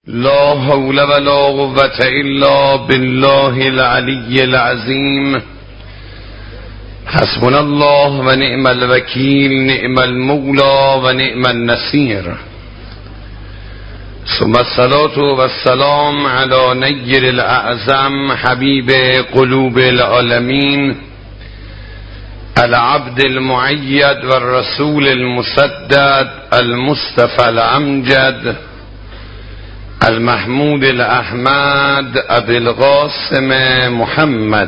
لا حول ولا قوة الا بالله العلی العظیم. حسبنا الله و نعم الوکیل، نعم المولا و نعم النصیر. ثم الصلاة والسلام على نیر الاعظم حبیب قلوب العالمین، العبد المؤید و الرسول المسدد، المصطفى الامجد، المحمود الاحمد، ابی القاسم محمد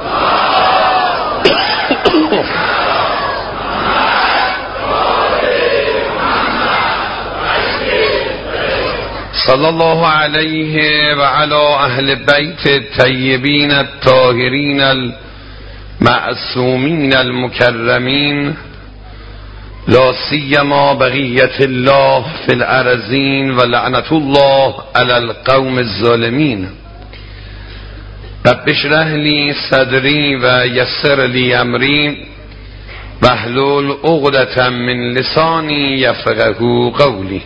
صلی الله علیه و علی اهل بیت الطیبین الطاهرین المعصومین المکرمین، لا سیما بقیت الله فی الارضین و لعنت الله علی القوم الظالمین. رب اشرح لی صدری و یسر لی امری واحلل عقدة من لسانی یفقهوا قولی.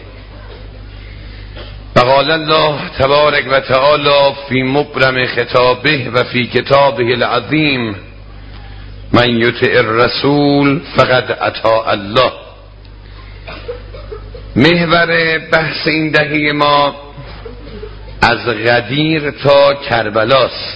وقال الله تبارک و تعالی فی مبرم خطابه و فی کتابه العظیم: من یطع الرسول فقد اطاع الله. محور بحث این دهه ما از غدیر تا کربلاست.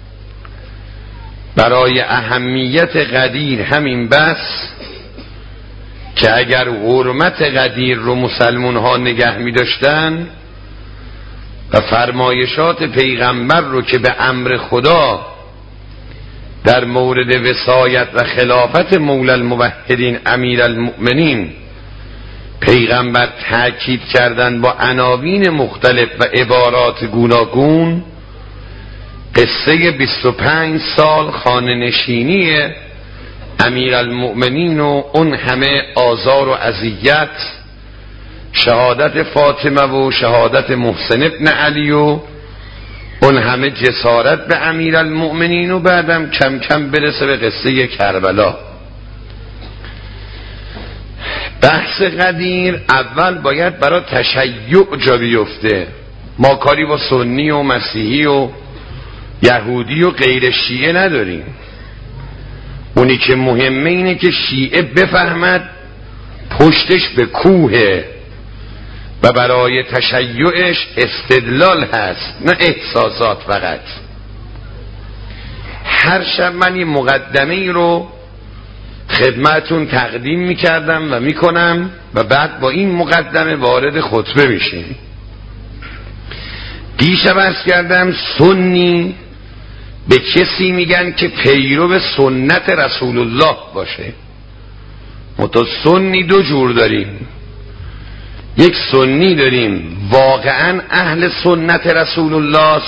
برای اهمیت غدیر همین بس که اگر حرمت غدیر رو مسلمان ها نگه می داشتن و فرمایشات پیغمبر رو که به امر خدا در مورد وصایت و خلافت مولا الموحدین امیر المؤمنین پیغمبر تاکید کردن با عناوین مختلف و عبارات گوناگون، قصه 25 سال خانه نشینی امیر المؤمنین و اون همه آزار و اذیت، شهادت فاطمه و شهادت محسن ابن علی و اون همه جسارت به امیر المؤمنین، و بعدم کم کم برسه به قصه کربلا. بحث غدیر اول باید برای تشیع جا بیفته. ما کاری با سنی و مسیحی و یهودی و غیر شیعه نداریم. اونی که مهمه اینه که شیعه بفهمد پشتش به کوهه و برای تشیعش استدلال هست، نه احساسات فقط. هر شب من این مقدمه ای رو خدمتون تقدیم میکردم و میکنم و بعد با این مقدمه وارد خطبه میشیم. دیشب عرض کردم سنی به کسی میگن که پیرو سنت رسول الله باشه. ما تا سنی دو جور داریم. یک سنی داریم واقعا اهل سنت رسول الله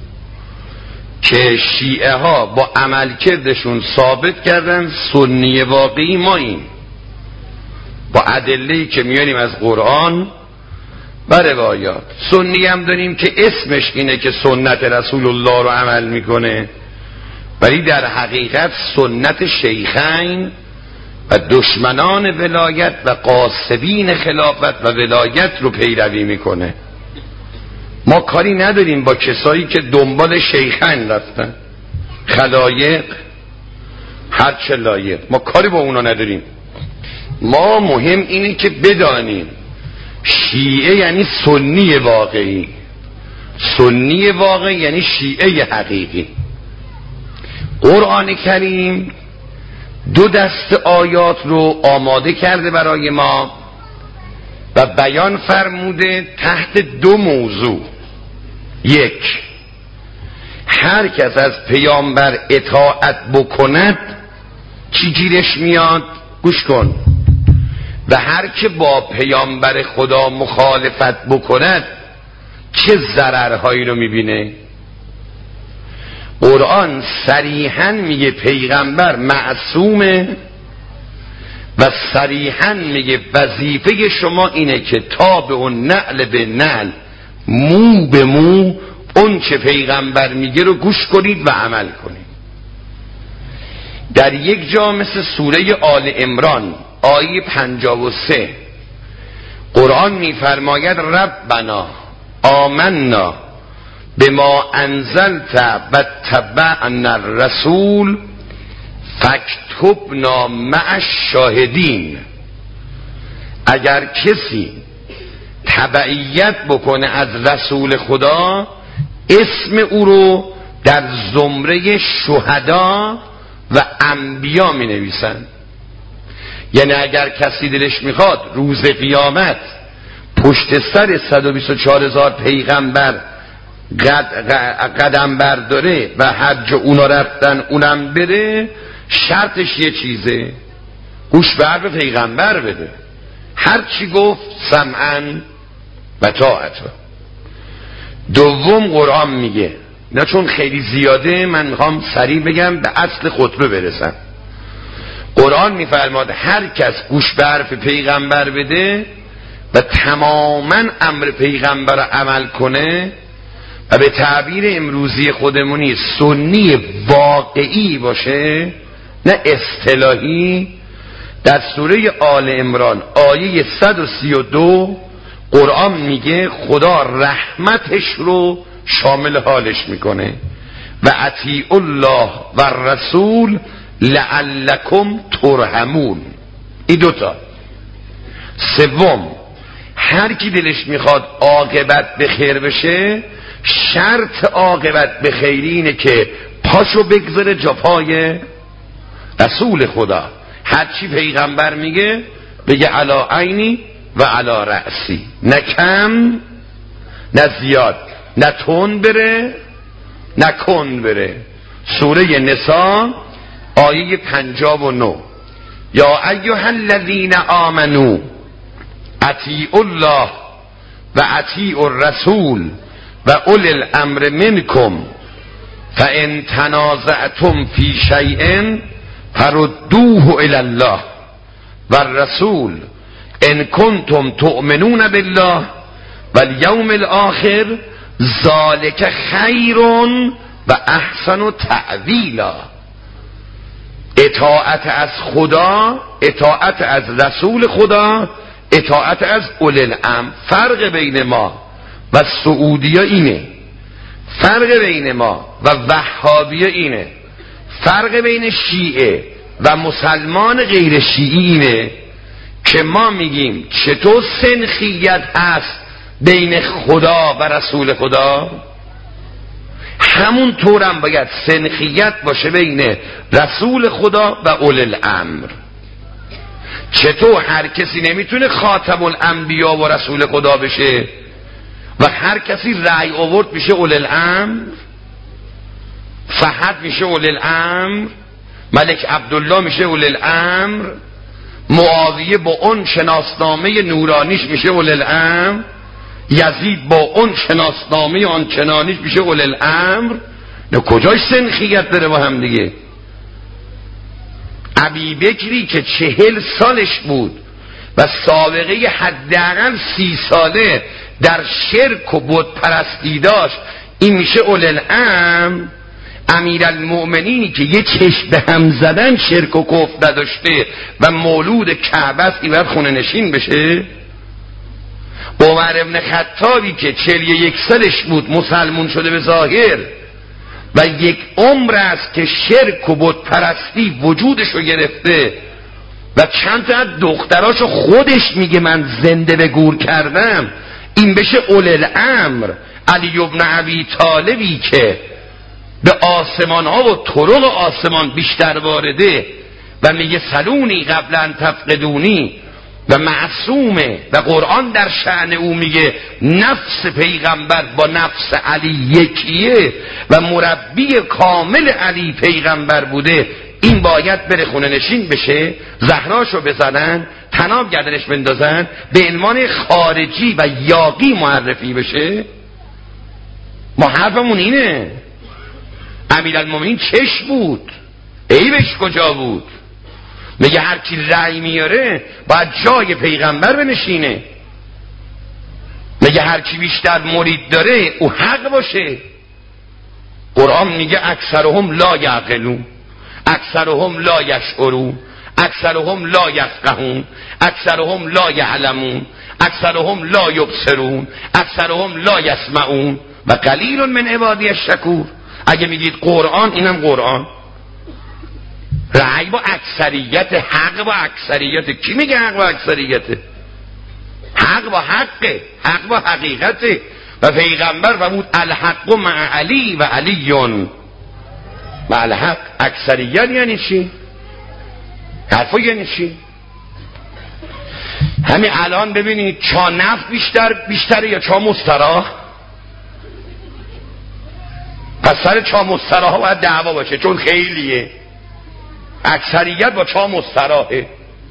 که شیعه ها با عملکردشون ثابت کردن سنی واقعی ما این، با ادله‌ای که میاریم از قرآن و روایات. سنی هم داریم که اسمش اینه که سنت رسول الله رو عمل میکنه، ولی در حقیقت سنت شیخین و دشمنان ولایت و قاصدین خلافت و ولایت رو پیروی میکنه. ما کاری نداریم با کسایی که دنبال شیخین رفتن، خلایق هرچه لایق، ما کاری با اونا نداریم. ما مهم اینه که بدانیم شیعه یعنی سنی واقعی، سنی واقعی یعنی شیعه حقیقی. قرآن کریم دو دست آیات رو آماده کرده برای ما و بیان فرموده تحت دو موضوع. یک، هر کس از پیامبر اطاعت بکند چی گیرش میاد؟ گوش کن. و هر که با پیامبر خدا مخالفت بکند چه ضررهایی رو میبینه؟ قرآن صریحاً میگه پیغمبر معصومه و صریحاً میگه وظیفه شما اینه که تابع و نعل به نعل، مو به مو، اون چه پیغمبر میگه رو گوش کنید و عمل کنید. در یک جا مثل سوره آل عمران آیه 53 قرآن میفرماید ربنا آمنا بما انزلت و تبعنا الرسول فاکتبنا مع الشاهدین. اگر کسی تبعیت بکنه از رسول خدا، اسم او رو در زمره شهدا و انبیا می نویسن. یعنی اگر کسی دلش میخواد روز قیامت پشت سر 124,000 پیغمبر قدم برداره و حج اونا رفتن اونم بره، شرطش یه چیزه، گوش به حرف پیغمبر بده، هر چی گفت سمعا و طاعتا. دوم قرآن میگه، نه چون خیلی زیاده من میخوام سریع بگم به اصل خطبه برسم. قرآن میفرماد هر کس گوش به حرف پیغمبر بده و تماما امر پیغمبر رو عمل کنه و به تعبیر امروزی خودمونی سنی واقعی باشه نه اصطلاحی، در سوره آل عمران آیه 132 قرآن میگه خدا رحمتش رو شامل حالش میکنه و اطیعوا الله و الرسول لعلکم ترحمون. این دوتا. سوم، هر کی دلش میخواد عاقبت به خیر بشه، شرط عاقبت به خیر اینه که پاشو بگذاره جا پای رسول خدا، هرچی پیغمبر میگه بگه علا عینی و علا رأسی، نه کم نه زیاد، نه تون بره نه کن بره. سوره نساء آیه 59 یا ایها الذین آمنو اطیعوا الله و اطیعوا الرسول و اولی الامر منکم فان تنازعتم فی شیء فردوه الی الله و الرسول ان کنتم تؤمنون بالله و الیوم الاخر ذالک خیر و احسن تأویلا. اطاعت از خدا، اطاعت از رسول خدا، اطاعت از اولی الامر. فرق بین ما و سعودی اینه، فرق بین ما و وهابی اینه، فرق بین شیعه و مسلمان غیر شیعی اینه که ما میگیم چطور سنخیت هست بین خدا و رسول خدا، همون طورم باید سنخیت باشه بین رسول خدا و اولی الامر. چطور هر کسی نمیتونه خاتم الانبیا و رسول خدا بشه و هر کسی رأی آورد میشه اولی الامر، فهد میشه اولی الامر، ملک عبدالله میشه اولی الامر، معاویه با اون شناسنامه نورانیش میشه اولی الامر، یزید با اون شناسنامه آنچنانیش میشه اولی الامر. نه کجاش سنخیت داره با هم دیگه؟ ابی بکری که 40 سالش بود و سابقه حداقل 30 ساله در شرک و بت پرستی داشت، این میشه اولی الامر. امیرالمؤمنینی که یه چشم به هم زدن شرک و کفر نداشته و مولود کعبه است، این باید خونه نشین بشه؟ عمر ابن خطابی که 41 سالش بود مسلمون شده به ظاهر و یک عمر است که شرک و بت پرستی وجودشو گرفته و چند تا از دختراشو خودش میگه من زنده به گور کردم، این بشه اولی الامر. علی ابن ابی طالبی که به آسمان ها و طرق آسمان بیشتر وارده و میگه سلونی قبل ان تفقدونی و معصومه و قرآن در شأن او میگه نفس پیغمبر با نفس علی یکیه و مربی کامل علی پیغمبر بوده، این باید بره خونه نشین بشه، زهراشو بزنن، طناب گردنش بندازن، به عنوان خارجی و یاغی معرفی بشه؟ ما حرفمون اینه. امیرالمومنین چش بود، عیبش کجا بود؟ میگه هر کی رأی میاره باید جای پیغمبر بنشینه، میگه هر کی بیشتر مرید داره او حق باشه. قرآن میگه اکثرهم لا یعقلون، اکثرهم لا یشعرون، اکثرهم لا یفقهون، اکثرهم لا یعلمون، اکثرهم لا یبصرون اکثرهم لا یسمعون و قلیل من عبادی الشکور. اگه میگید قرآن، اینم قرآن. رأی با اکثریت، حق با اکثریت. کی میگه حق با اکثریته؟ حق با حقه، حق با حقیقته. و پیغمبر فرمود الحق مع علی و علیون مع الحق. اکثریت یعنی چی؟ حرفا یعنی چی؟ همین الان ببینید چا نفت بیشتره یا چا مستراح؟ پس سر چا مستراح باید دعوا باشه، چون خیلیه. اکثریت با چا مستراحه،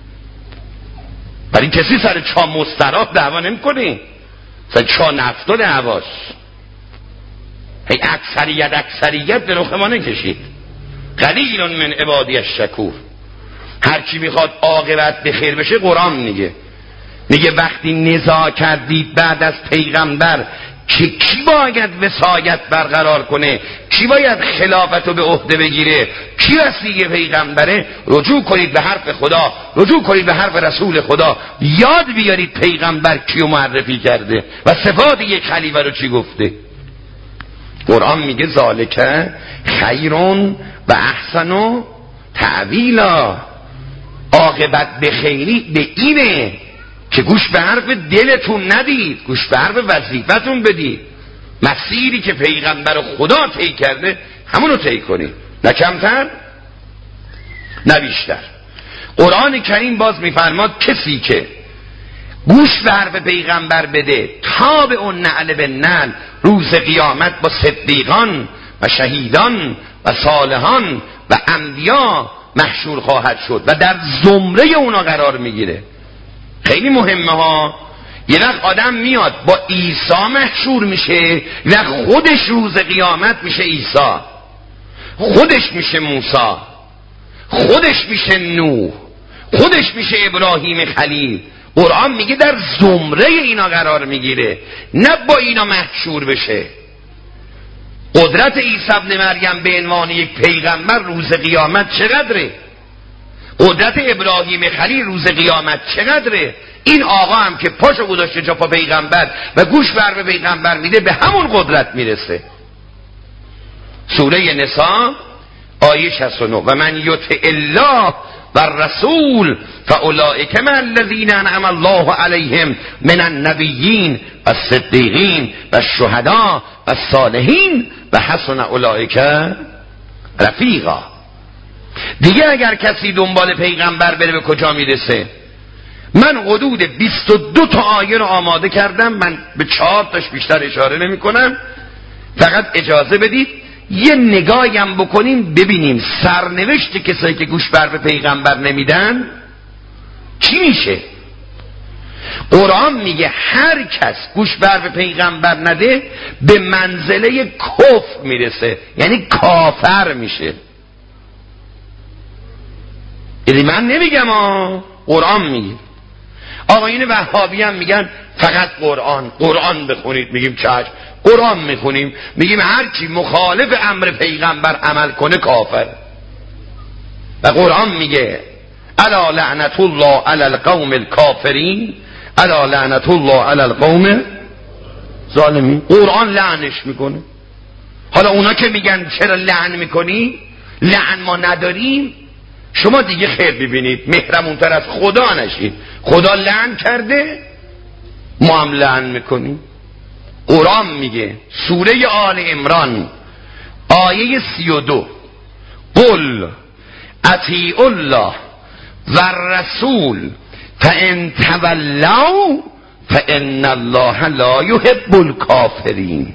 برای کسی سر چا مستراح دعوا نمی کنه، سر چا نفت و دعواست. هی اکثریت به رخ ما نکشید. قلیل من عبادی الشکور. هر کی میخواد عاقبت به خیر بشه، قرآن میگه وقتی نزاع کردید بعد از پیغمبر که کی باید وصایت برقرار کنه، کی باید خلافت رو به عهده بگیره، کی وصی پیغمبره، رجوع کنید به حرف خدا، رجوع کنید به حرف رسول خدا، یاد بیارید پیغمبر کیو معرفی کرده و صفات یک خلیفه رو چی گفته. قرآن میگه ذالک خیرون و احسن تعویلا. عاقبت به خیری به اینه که گوش به حرف دلتون ندید، گوش به حرف وظیفتون بدید. مسیری که پیغمبر خدا طی کرده همونو طی کنید، نه کمتر نه بیشتر. قرآن کریم باز میفرماد کسی که گوش به حرف پیغمبر بده تا به اون نعل به نعل روز قیامت با صدیقان و شهیدان و صالحان و انبیا محشور خواهد شد و در زمره اونا قرار میگیره. خیلی مهمه ها. یه وقت آدم میاد با عیسی محشور میشه و خودش روز قیامت میشه عیسی، خودش میشه موسی، خودش میشه نوح، خودش میشه ابراهیم خلیل. قرآن میگه در زمره اینا قرار میگیره، نه با اینا محشور بشه. قدرت عیسی ابن مریم به عنوان یک پیغمبر روز قیامت چقدره؟ قدرت ابراهیم خلیل روز قیامت چقدره؟ این آقا هم که پاشو گذاشته جا پا پیغمبر و گوش بر پیغمبر میده به همون قدرت میرسه. سوره نساء آیه 69 و من یطع الله و الرسول فاولئک مع الذین انعم الله علیهم من النبیین و الصدیقین و الشهداء و الصالحین و حسن اولئک رفیقا. دیگه اگر کسی دنبال پیغمبر بره به کجا میرسه؟ من حدود 22 تا آیه رو آماده کردم، من به 4 تاش بیشتر اشاره نمی کنم. فقط اجازه بدید یه نگاهیم بکنیم ببینیم سرنوشت کسایی که گوش بر به پیغمبر نمیدن چی میشه. قرآن میگه هر کس گوش بر به پیغمبر نده به منزله کفر میرسه، یعنی کافر میشه. یعنی من نمیگم قرآن میگه. آقایون وهابی هم میگن فقط قرآن بخونید، میگیم چشم قرآن میخونیم، میگیم هر کی مخالف امر پیغمبر عمل کنه کافر. و قرآن میگه الا لعنت الله علی القوم الکافرین الا لعنت الله علی القوم ظالمین. قرآن لعنش میکنه. حالا اونا که میگن چرا لعن میکنی، لعن ما نداریم، شما دیگه خیر ببینید، مهرمونتر از خدا نشید. خدا لعن کرده، ما هم لعن میکنیم. قرآن میگه سوره آل عمران آیه 32 قل اطیعوا الله و الرسول فان تولوا فان الله لا یحب الکافرین.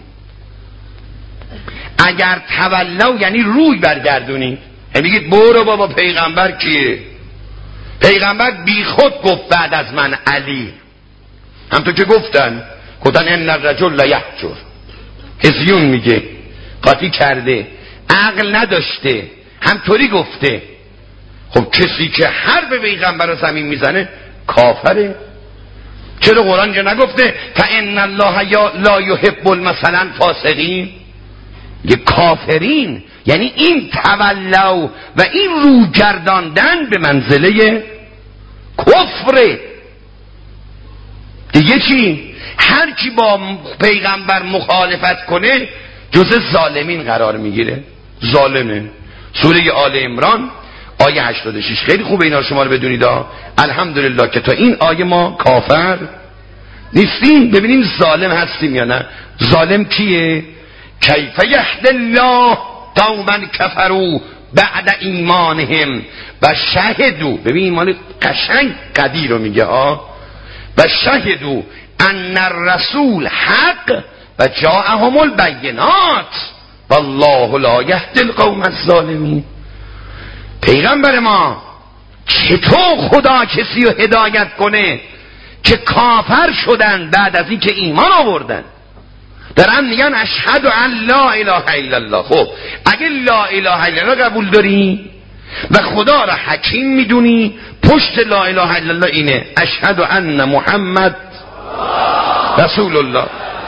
اگر تولوا یعنی روی برگردونی، میگید برو بابا پیغمبر کیه؟ پیغمبر بی خود گفت بعد از من علی. همطور که گفتن ان الرجل لیهجر. هزیون میگه قاطی کرده، عقل نداشته، همطوری گفته. خب کسی که حرف پیغمبر رو زمین میزنه کافره. چرا قرآن که نگفته فان الله لا یحب مثلا فاسقین؟ یه کافرین، یعنی این تولوا و این رو گرداندن به منزله کفره. دیگه چی؟ هر کی با پیغمبر مخالفت کنه جز ظالمین قرار میگیره. ظالمه. سوره آل عمران آیه 86. خیلی خوبه اینا شما رو بدونید. الحمدلله که تا این آیه ما کافر نیستیم. ببینیم ظالم هستیم یا نه. ظالم کیه؟ کیف یهدی الله قوما کفروا بعد ایمانهم و شهدوا. ببین ایمان قشنگ قدیر رو میگه و شهدوا ان الرسول حق و جاءهم البینات والله لا یهدی القوم الظالمین. پیغمبر ما چطور خدا کسی رو هدایت کنه که کافر شدن بعد از این که ایمان آوردن؟ دارن میگن اشهد ان لا اله الا الله. خب اگه لا اله الا الله قبول داری و خدا را حکیم میدونی، پشت لا اله الا الله اینه اشهد ان محمد رسول الله.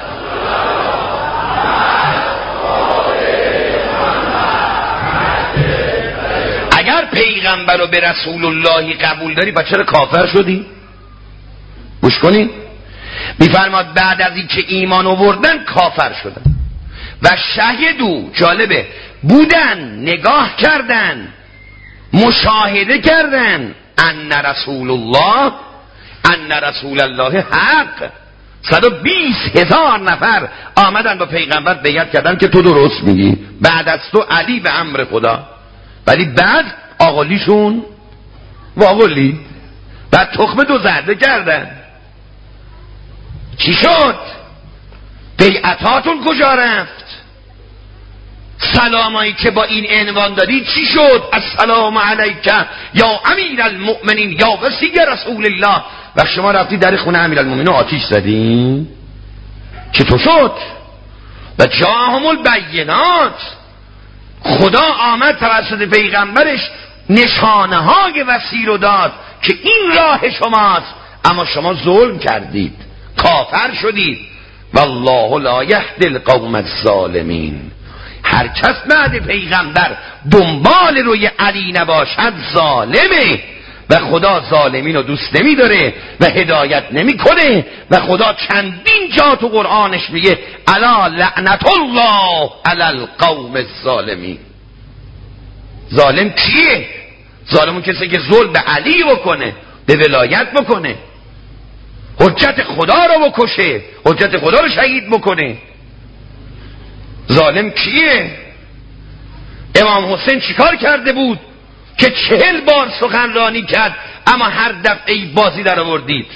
اگر پیغمبر رو به رسول اللهی قبول داری با چرا کافر شدی؟ گوش کنی میفرماد بعد از این که ایمان آوردن کافر شدن. و شهدو، جالبه، بودن، نگاه کردن، مشاهده کردن ان رسول الله حق. 120,000 نفر آمدن با پیغمبر بیعت کردن که تو درست میگی، بعد از تو علی به امر خدا. ولی بعد آقلیشون واقعی بعد تخم دو زرده کردن. چی شد؟ بیعتاتون کجا رفت؟ سلامایی که با این عنوان دادی چی شد؟ السلام علیک یا امیر المؤمنین یا وصی رسول الله. و شما رفتی در خونه امیر المؤمنین آتیش زدین؟ چطور شد؟ و جاءهم البینات. خدا آمد توسط پیغمبرش نشانه های وسیع رو داد که این راه شماست، اما شما ظلم کردید، کافر شدید. والله لا یهدی القوم الظالمین. هر کس بعد پیغمبر دنبال روی علی نباشد ظالمه و خدا ظالمین رو دوست نمی داره و هدایت نمی کنه. و خدا چندین جا تو قرآنش میگه الا لعنت الله علی القوم الظالمین. ظالم کیه؟ ظالمون کسی که ظلم به علی بکنه، به ولایت بکنه، حجت خدا رو بکشه، حجت خدا رو شهید بکنه. ظالم کیه؟ امام حسین چیکار کرده بود که 40 بار سخنرانی کرد اما هر دفعه بازی در آوردید؟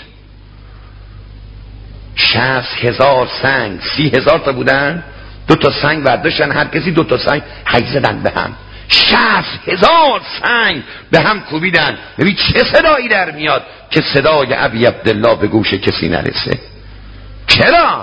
60,000 سنگ، 30,000 تا بودن، 2 تا سنگ برداشتن، هر کسی 2 تا سنگ حک زدن به هم، 60,000 سنگ به هم کوبیدن. ببین چه صدایی در میاد که صدای ابی عبدالله به گوش کسی نرسه. چرا؟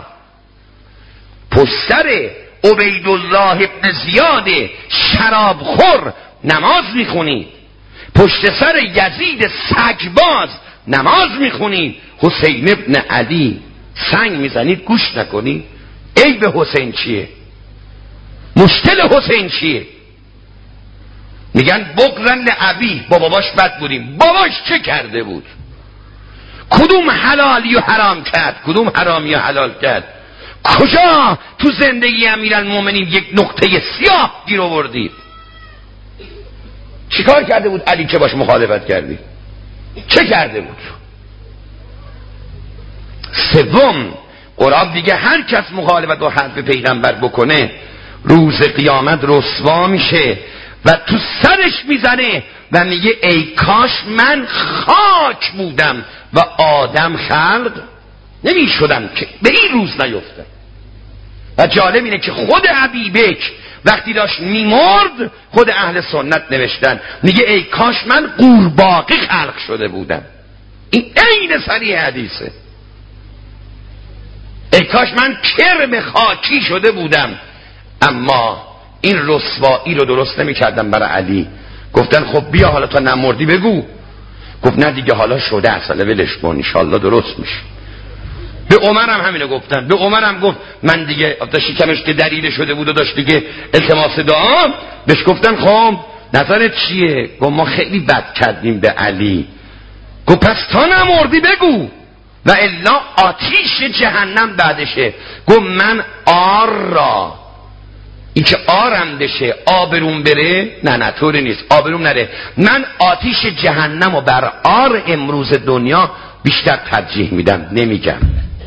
پستر عبیدالله ابن زیاد شرابخور نماز میخونید، پشت سر یزید سگباز نماز میخونید، حسین ابن علی سنگ میزنید گوش نکنید. عیب حسین چیه؟ مشکل حسین چیه؟ میگن بغضن لابی، با باباش بد بودیم. باباش چه کرده بود؟ کدوم حلالی و حرام کرد، کدوم حرامی و حلال کرد؟ کجا تو زندگی امیرالمومنین یک نقطه سیاه گیر آوردید؟ چیکار کرده بود علی که باش مخالفت کردی؟ چه کرده بود؟ سوم، قرآن دیگه هر کس مخالفت با حرف پیغمبر بکنه روز قیامت رسوا میشه و تو سرش میزنه و میگه ای کاش من خاک بودم و آدم خلق نمیشدم که به این روز نیفتم. و جالب اینه که خود حبیبک وقتی داشت میمرد خود اهل سنت نوشتن میگه ای کاش من قورباغه خلق شده بودم. این عین صریح حدیثه. ای کاش من کرم خاکی شده بودم. اما این رسوایی رو درست نمی کردم برای علی. گفتن خب بیا حالا تا نمردی بگو. گفت نه دیگه حالا شده اصلا ولش کن انشالله درست میشه. به عمرم همینو گفتن. به عمرم گفت من دیگه شکمش که دلیل شده بود و داشت دیگه التماس دعا، بهش گفتن خب نظرت چیه؟ گفت ما خیلی بد کردیم به علی. گفت پس تا نمردی بگو. و الا آتیش جهنم بعدشه. گفت من آر را، این که آرم بشه آبروم بره، نه طوری نیست، آبروم نره، من آتیش جهنم و بر آر امروز دنیا بیشتر ترجیح میدم، نمیگم.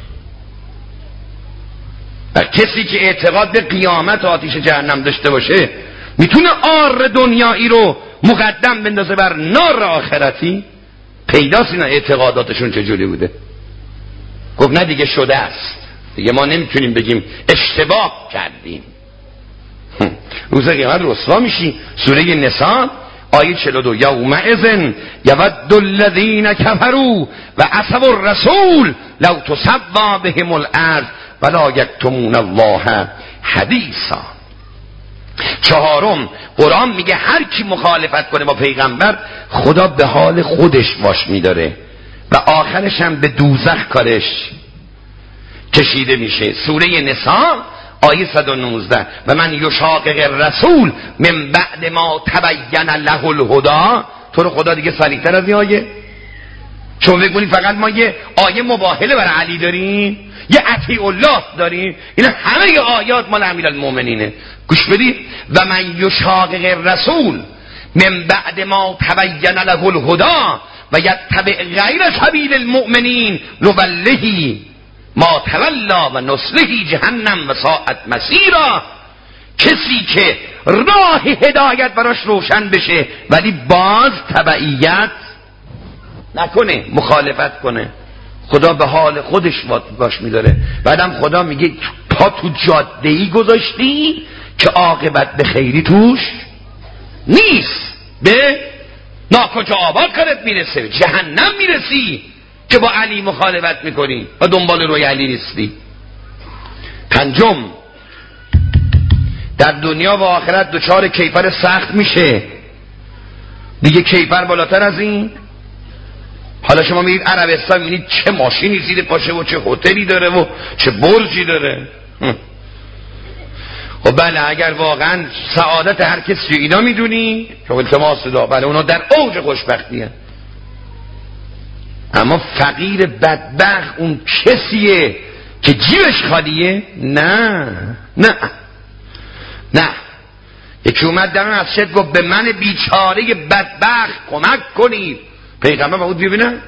و کسی که اعتقاد به قیامت آتیش جهنم داشته باشه میتونه آر دنیایی رو مقدم بندازه بر نار آخرتی؟ پیداست اینا اعتقاداتشون چجوری بوده. گفت نه دیگه شده است، دیگه ما نمیتونیم بگیم اشتباه کردیم. روز قیامت رسوا میشی. سوره نساء آیه 42 یومئذ یود الذین کفروا و عصوا الرسول لو تسوا بهم الارض ولا یکتمون الله حدیثا. چهارم قرآن میگه هر کی مخالفت کنه با پیغمبر خدا به حال خودش واش میداره و آخرش هم به دوزخ کارش کشیده میشه. سوره نساء آیه 119 و من یشاقق الرسول من بعد ما تبین له الهدی. تو رو خدا دیگه صریح‌تر از این آیه؟ چون بگونی فقط ما یه آیه مباهله برای علی داریم، یه اطیع الله داریم، اینا همه آیات مال امیرالمومنینه. گوش بدید. و من یشاقق الرسول من بعد ما تبین له الهدی و یتبع غیر سبیل المؤمنین نوله ما تولا و نصله جهنم و ساعت مسیرا. کسی که راه هدایت براش روشن بشه ولی باز تبعیت نکنه، مخالفت کنه، خدا به حال خودش باش میداره. بعدم خدا میگه پا تو جاده‌ای گذاشتی که عاقبت به خیری توش نیست، به ناکجا آباد کارت میرسه، جهنم میرسی که با علی مخالفت میکنی و دنبال روی علی نیستی. پنجم در دنیا و آخرت دچار کیفر سخت میشه. دیگه کیفر بالاتر از این. حالا شما میرید عربستان میبینید چه ماشینی زیر پاشه و چه هتلی داره و چه برجی داره. خب بله اگر واقعا سعادت هر کسی اینا میدونی که التماس دا، بله اونا در اوج خوشبختی هست. اما فقیر بدبخت اون کسیه که جیبش خالیه؟ نه. یکی اومد در مسجد گفت به من بیچاره بدبخت کمک کنید. پیغمبر فرمود ببینم،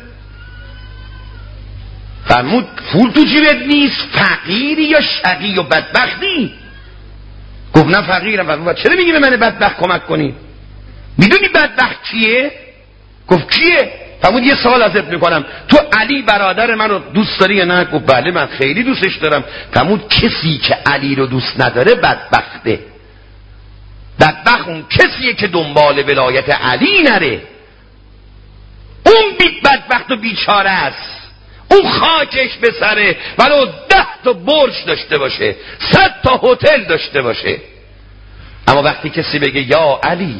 فرمود پول تو جیبت نیست، فقیری یا شقی و بدبختی؟ گفت نه فقیرم. فرمود چرا میگی به من بدبخت کمک کنید؟ میدونی بدبخت کیه؟ گفت کیه؟ فرمود یه سوال ازت میکنم، تو علی برادر من رو دوست داری یا نه؟ گفت بله من خیلی دوستش دارم. فرمود کسی که علی رو دوست نداره بدبخته. بدبخت اون کسیه که دنبال ولایت علی نره، اون بدبخت و بیچاره است. اون خاکش به سره ولو 10 تا برج داشته باشه، 100 تا هتل داشته باشه، اما وقتی کسی بگه یا علی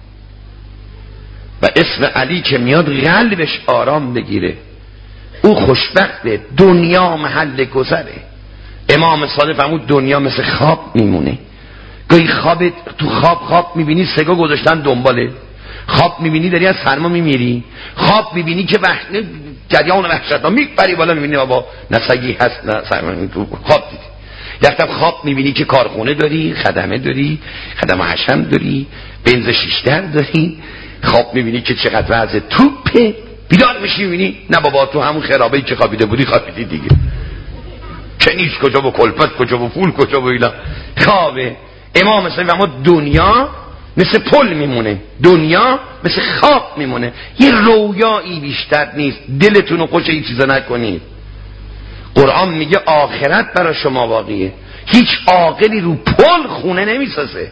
و اسم علی که میاد قلبش آرام بگیره، او خوشبخته. دنیا محل گذره. امام صادق فرمود دنیا مثل خواب میمونه. گاهی تو خواب میبینی سگا گذاشتن دنباله، خواب میبینی داری از سرما میمیری، خواب میبینی که جریان وحشتناک میپری بالا، میبینی بابا نه سگی هست نه سرما، تو خواب دیدی. یکم خواب میبینی که کارخونه داری، خدمه داری، خدمه حشم داری، بنز شیشتر داری. خواب میبینی که چقدر وضع توپه، بیدار میشی میبینی نه بابا تو همون خرابه‌ای که خوابیده بودی خوابیدی دیگه، کنیز کجا و کلفت کجا و پول کجا و اینا خوابه. امام صلی اما دنیا مثل پل میمونه، دنیا مثل خواب میمونه، یه رویایی بیشتر نیست. دلتون رو خوش این چیزا نکنید. قرآن میگه آخرت برای شما باقیه. هیچ عاقلی رو پل خونه نمیسازه،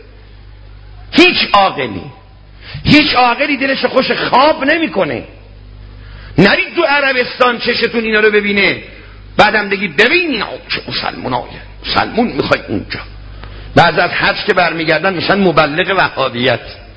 هیچ عاقلی دلش خوش خواب نمیکنه. نرید تو عربستان چشتون اینا رو ببینه بعدم بگید ببین چه مسلمون میخوای اونجا. بعض از حج که برمیگردن میشن مبلغ وهابیت،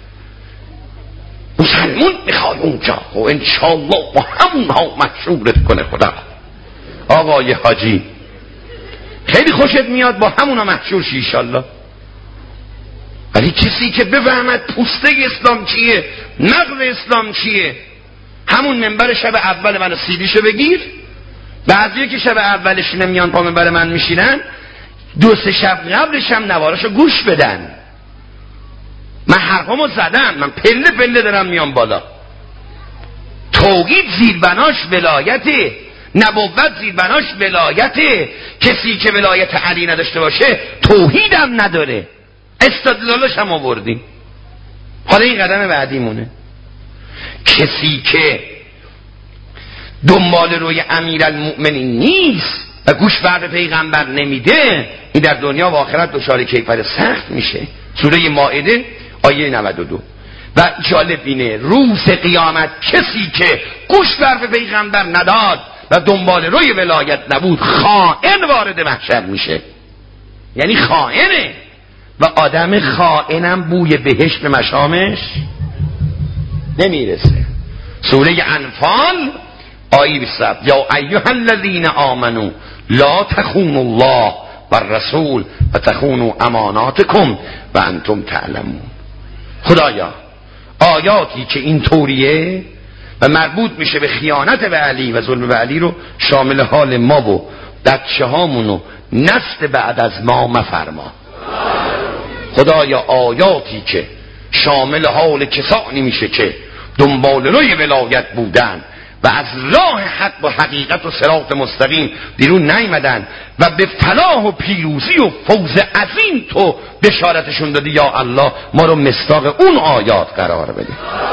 مسلمون میخوای اونجا و انشاءالله با همون ها مشهورت کنه خدا. آقای حاجی خیلی خوشت میاد با همون ها مشهور شی انشاءالله، ولی کسی که بفهمد پوسته اسلام چیه، نقض اسلام چیه، همون منبر شب اول من سیدیشو بگیر بعضی که شب اولش نمیان پا منبر من میشینن، 2-3 شب قبلش هم نواراشو گوش بدن. من حرفامو زدم، من پله پله دارم میام بالا. توحید زیربناش ولایته، نبوت زیربناش ولایته. کسی که ولایت علی نداشته باشه توحید هم نداره. استدلالش هم آوردیم. حالا این قدم بعدیمونه. کسی که دنبال روی امیرالمؤمنین نیست و گوش فرد پیغمبر نمیده، این در دنیا و آخرت دچار کیفر سخت میشه. سوره مائده آیه 92. و جالب اینه روز قیامت کسی که گوش فرد پیغمبر نداد و دنبال روی ولایت نبود، خائن وارد محشر میشه. یعنی خائنه، و آدم خائنم بوی بهشت به مشامش نمیرسه. سوره انفال آیه 27: یا ایها الذین آمنوا لا تخونوا الله والرسول و تخونوا اماناتکم و انتم تعلمون. خدایا آیاتی که این طوریه و مربوط میشه به خیانت به علی و ظلم به علی رو شامل حال ما و بچه هامون و نسل بعد از ما مفرما. خدایا آیاتی که شامل حال کسانی میشه که دنبال روی ولایت بودن و از راه حق و حقیقت و صراط مستقیم بیرون نیامدن و به فلاح و پیروزی و فوز عظیم تو بشارتشون دادی، یا الله ما رو مصداق اون آیات قرار بده.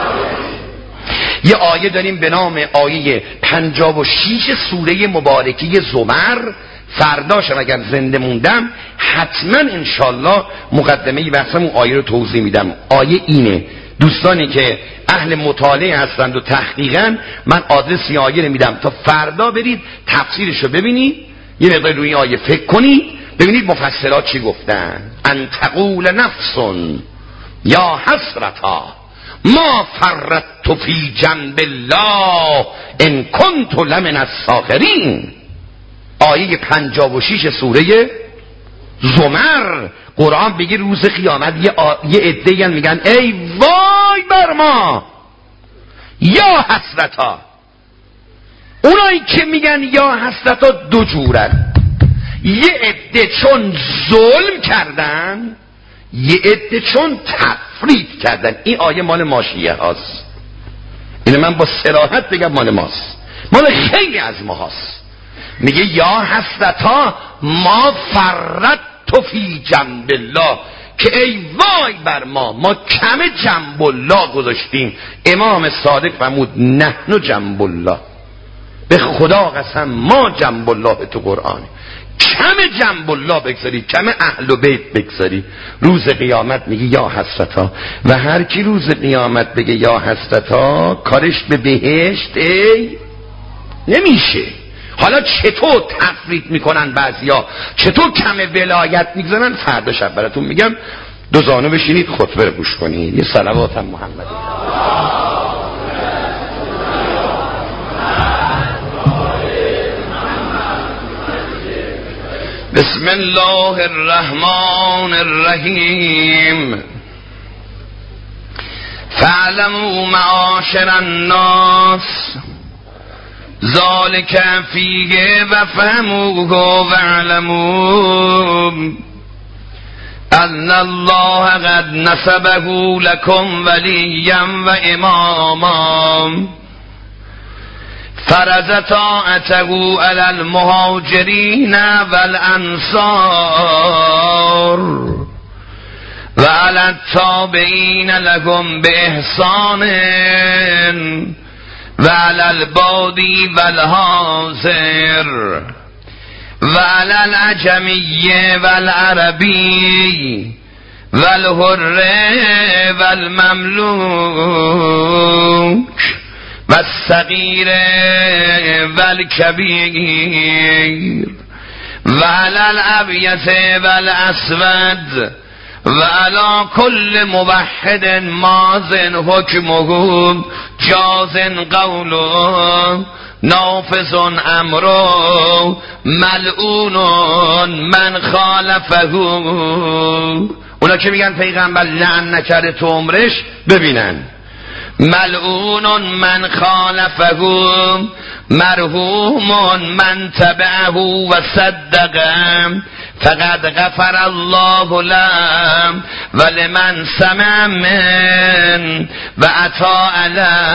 یه آیه داریم به نام آیه 56 سوره مبارکه زمر. فرداشم اگر زنده موندم حتما انشالله مقدمه بحثم اون آیه رو توضیح میدم. آیه اینه، دوستانی که اهل مطالعه هستند و تحقیقاً من آدرس این آیه رو میدم تا فردا برید تفسیرش رو ببینید، یه مقدار روی این آیه فکر کنید، ببینید مفسرات چی گفتن. ان تقول نفس یا حسرتا ما فرطت فی جنب الله ان کنت لمن الساخرین. آیه 56 سوره زمر. قرآن بگیر روز قیامت یه عده‌ای میگن ای وای بر ما یا حسرتا. اونایی که میگن یا حسرتا دو جورن، یه عده چون ظلم کردن، یه عده چون تفرید کردن. این آیه مال ما شیعه هاست، اینه من با صراحت بگم مال ماست، مال خیلی از ما هاست. میگه یا حسرتا ما فرطت فی جنب الله، که ای وای بر ما کم جنب الله گذاشتیم. امام صادق فرمود نحن جنب الله، به خدا قسم ما جنب الله تو قرآن. کم جنب الله بگذاری، کم اهل و بیت بگذاری. روز قیامت میگه یا حسرتا، و هر کی روز قیامت بگه یا حسرتا کارش به بهشت نمیشه. حالا چطور تفرید میکنن بعضیا، چطور کم ولایت میگذارن، فردا شب براتون میگم. دو زانو بشینید خطبه رو گوش کنید. یه صلوات هم محمد. بسم الله الرحمن الرحیم. فاعلموا معاشر الناس ذالک فیه و فهموه و علموا ان الله قد نصبه لكم ولیا و اماما فرض طاعته علی المهاجرین والانصار و علی التابعین لهم باحسان و علی البادی والحاضر و علی العجمی والعربی والحر والمملوک والصغیر والکبیر و علی الابیض والاسود و علی کل موحد ماضٍ حکمه جازٍ قوله نافذ امره ملعون من خالفه. اونا که میگن پیغمبر لعن نکرده تو عمرش، ببینن ملعون من خالفه مرحوم من تبعه و صدقم فقد غفر الله لهم ولمن سمع من و اطاع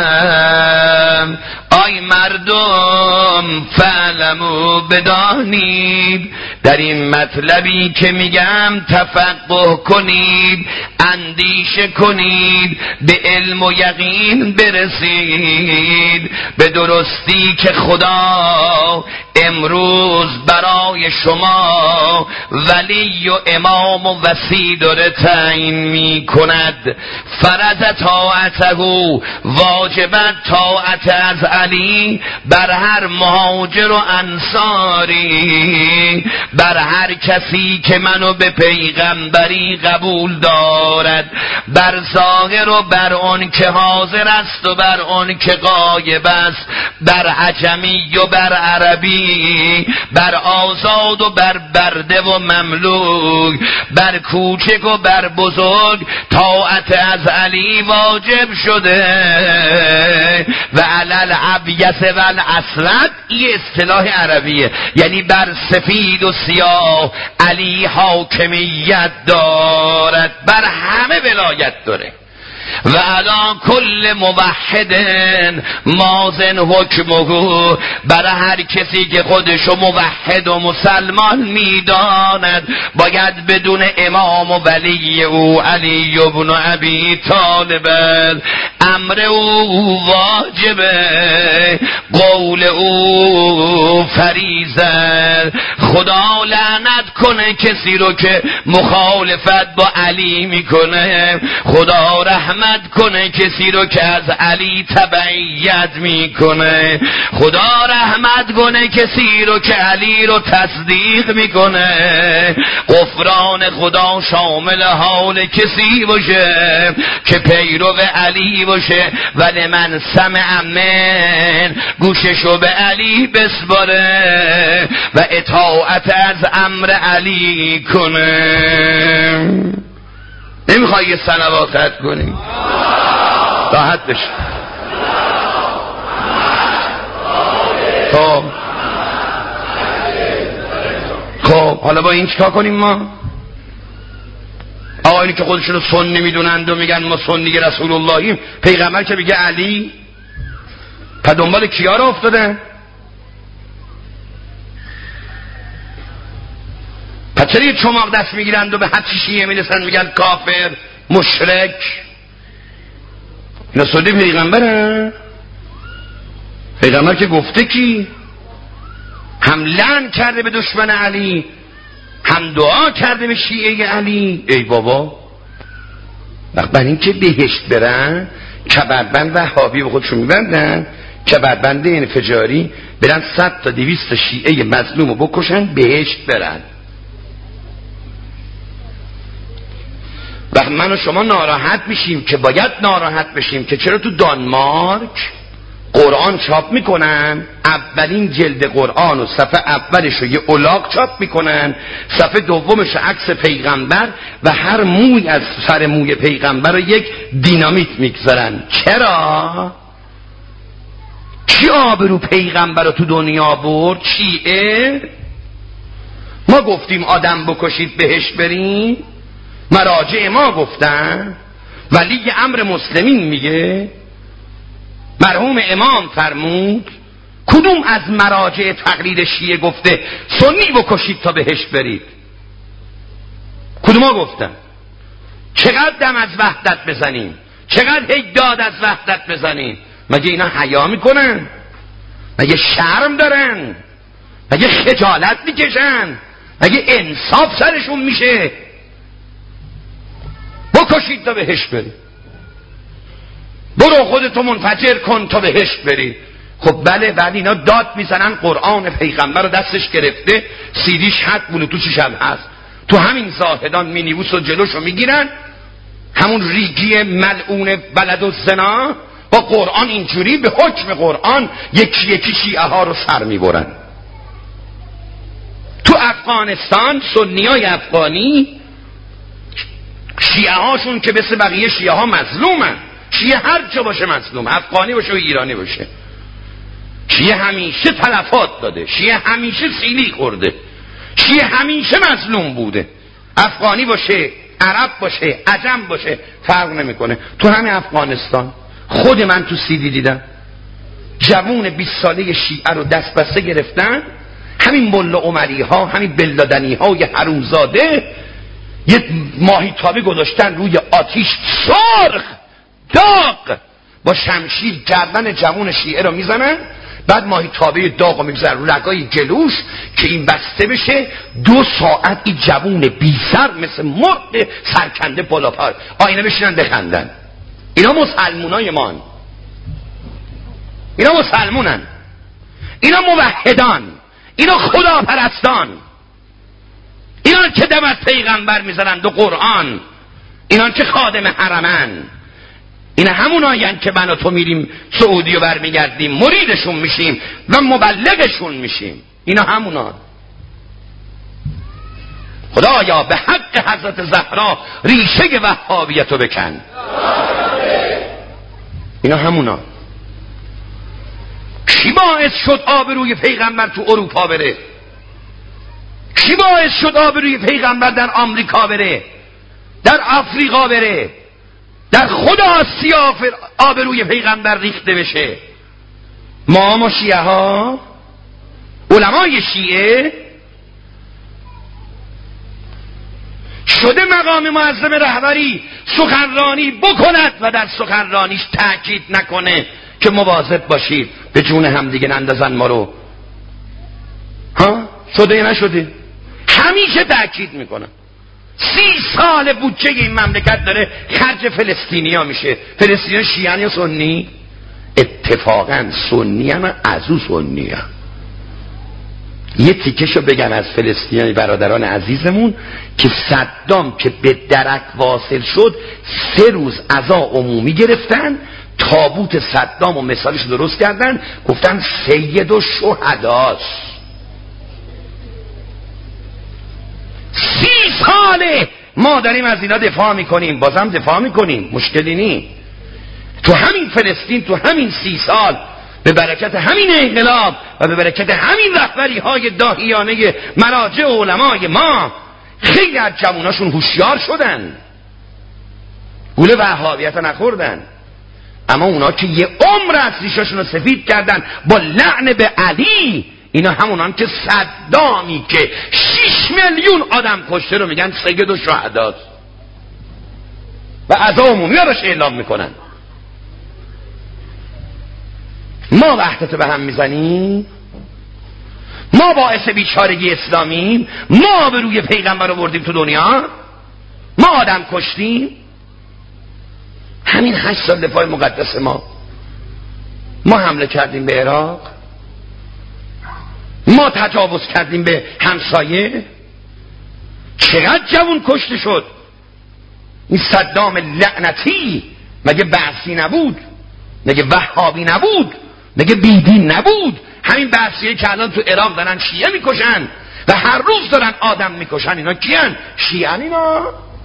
لهم. آی مردم فعلموا بدانید، در این مطلبی که میگم تفقه کنید، اندیشه کنید، به علم و یقین برسید به درستی که خدا امروز برای شما ولی و امام و وصی داره تعیین می کند. فرض طاعته، واجبت طاعت از علی بر هر مهاجر و انصاری، بر هر کسی که منو به پیغمبری قبول دارد، بر ظاهر و بر آن که حاضر است و بر آن که غایب است، بر عجمی و بر عربی، بر آزاد و بر برده و مملوک، بر کوچک و بر بزرگ طاعت از علی واجب شده. و علل ابیس و الاسود، این اصطلاح عربیه، یعنی بر سفید و سیاه علی حاکمیت دارد، بر همه ولایت داره. و علا کل موحد مازن حکمه، برای هر کسی که خودشو موحد و مسلمان میداند باید بدون امام و ولی او علی ابن ابی طالب، امر او واجبه، قول او فریضه. خدا لعنت کنه کسی رو که مخالفت با علی میکنه، خدا رحمت کنه کسی رو که از علی تبعیت میکنه، خدا رحمت کنه کسی رو که علی رو تصدیق میکنه. غفران خدا شامل حال کسی باشه که پیرو علی باشه. ولی من سمع من، گوششو به علی بسپاره و اطاعت از امر علی کنه. نمیخوای یه صلوات خط کنیم؟ راحت بشه. خب حالا با این چیکار کنیم ما؟ آقایونی که خودشونو سنی میدونند و میگن ما سنی رسول اللهیم، پیغمبر که میگه علی، پس دنبال کیا رو افتادن؟ پس چرا یه چماق دست میگیرند و به هر چی شیعه میرسن میگن کافر مشرک؟ اینا سنی پیغمبره؟ پیغمبر که گفته کی؟ هم لعن کرده به دشمن علی، هم دعا کرده به شیعه علی. ای بابا، بر این که بهشت برن کمربند وهابی به خودشون میبندن، کمربند انفجاری، برن 100 تا 200 شیعه مظلوم رو بکشن بهشت برن. و من و شما ناراحت میشیم که باید ناراحت بشیم که چرا تو دانمارک قرآن چاپ میکنن، اولین جلد قرآن و صفحه اولش رو یه الاغ چاپ میکنن، صفحه دومش عکس پیغمبر و هر موی از سر موی پیغمبر رو یک دینامیت میگذارن. چرا؟ کی آبرو پیغمبر رو تو دنیا برد؟ شیعه؟ ما گفتیم آدم بکشید بهش بریم؟ مراجع ما گفتن؟ ولی امر مسلمین میگه؟ مرحوم امام فرمود؟ کدوم از مراجع تقلید شیعه گفته سنی بکشید تا بهش برید؟ کدوما گفتن؟ چقدر دم از وحدت بزنیم، چقدر هی داد از وحدت بزنیم؟ مگه اینا حیا میکنن؟ مگه شرم دارن؟ مگه خجالت میکشن؟ مگه انصاف سرشون میشه؟ بکشید تا بهش برید، برو خودتو منفجر کن تا بهش بری. خب بله، بعد اینا داد میزنن قرآن پیغمبر رو دستش گرفته، سیدیش حد بلوتوثش هم هست، تو همین زاهدان مینیبوس و جلوشو میگیرن، همون ریگی ملعون بلد و زنا با قرآن اینجوری به حکم قرآن یکی یکی شیعه ها رو سر میبرن. تو افغانستان سنیای افغانی شیعه هاشون که مثل بقیه شیعه ها مظلومن، شیعه هر جا باشه مظلوم، افغانی باشه و ایرانی باشه. شیعه همیشه تلفات داده، شیعه همیشه سیلی خورده، شیعه همیشه مظلوم بوده. افغانی باشه، عرب باشه، عجم باشه، فرق نمیکنه. تو همین افغانستان خود من تو سیدی دیدم جوون 20 ساله شیعه رو دست بسته گرفتن، همین ملا عمری ها، همین بلادنی ها و یه حرومزاده یه ماهی تابه گذاشتن روی آتیش سرخ داغ، با شمشیر گردن جوون شیعه رو میزنن، بعد ماهی تابه داغ رو میگذارن رو رگای جلوش که این بسته بشه. 2 ساعت این جوون بی سر مثل مرغ سرکنده بالا پر آینه بشینن بخندن. اینا مسلمونای مان، اینا مسلمونن، اینا موحدان، اینا خداپرستان، اینا که دم از پیغمبر میزنن دو قرآن، اینا که خادم حرمن. اینا همون آین که من و تو میریم سعودی و برمیگردیم مریدشون میشیم و مبلغشون میشیم. اینا همونا. خدایا به حق حضرت زهرا ریشه وهابیتو بکن. اینا همونا. کی باعث شد آبروی پیغمبر تو اروپا بره؟ کی باعث شد آبروی پیغمبر در آمریکا بره، در آفریقا بره، در خود آسیا آبروی پیغمبر ریخته بشه؟ ما شیعه ها، علمای شیعه. شده مقام معظم رهبری سخنرانی بکند و در سخنرانیش تأکید نکنه که مواظب باشید به جون همدیگه نندازن ما رو. ها شده یا نشده؟ همیشه تأکید میکنم. 30 سال بودجه این مملکت داره خرج فلسطینیا میشه. فلسطینیا شیعه یا سنی؟ اتفاقا سنی هم از او سنی هم. یه تیکشو بگن از فلسطینی برادران عزیزمون که صدام که به درک واصل شد 3 روز عزا عمومی گرفتن، تابوت صدام و مثالش درست کردن، گفتن سید و شهداست. 30 ساله ما داریم از اینا دفاع میکنیم، بازم دفاع میکنیم، مشکلی نی. تو همین فلسطین تو همین 30 سال به برکت همین انقلاب و به برکت همین رهبری های داهیانه مراجع و علمای ما خیلی از جواناشون هوشیار شدن، گول وهابیت نخوردن. اما اونا که یه عمر از ریشاشون رو سفید کردن با لعن به علی، اینا همونان که صدامی که 6 میلیون آدم کشته رو میگن سید و شهداست و عزا عمومی رو اعلام میکنن. ما وحدت به هم میزنیم، ما باعث بیچارگی اسلامیم، ما به روی پیغمبر رو بردیم تو دنیا، ما آدم کشتیم. همین 8 سال دفاع مقدس ما حمله کردیم به عراق، ما تجاوز کردیم به همسایه. چقدر جوان کشته شد. این صدام لعنتی مگه بعثی نبود؟ مگه وهابی نبود؟ مگه بیدین نبود؟ همین بعثیه که الان تو عراق دارن شیعه میکشن و هر روز دارن آدم میکشن، اینا کیان؟ شیعه. اینا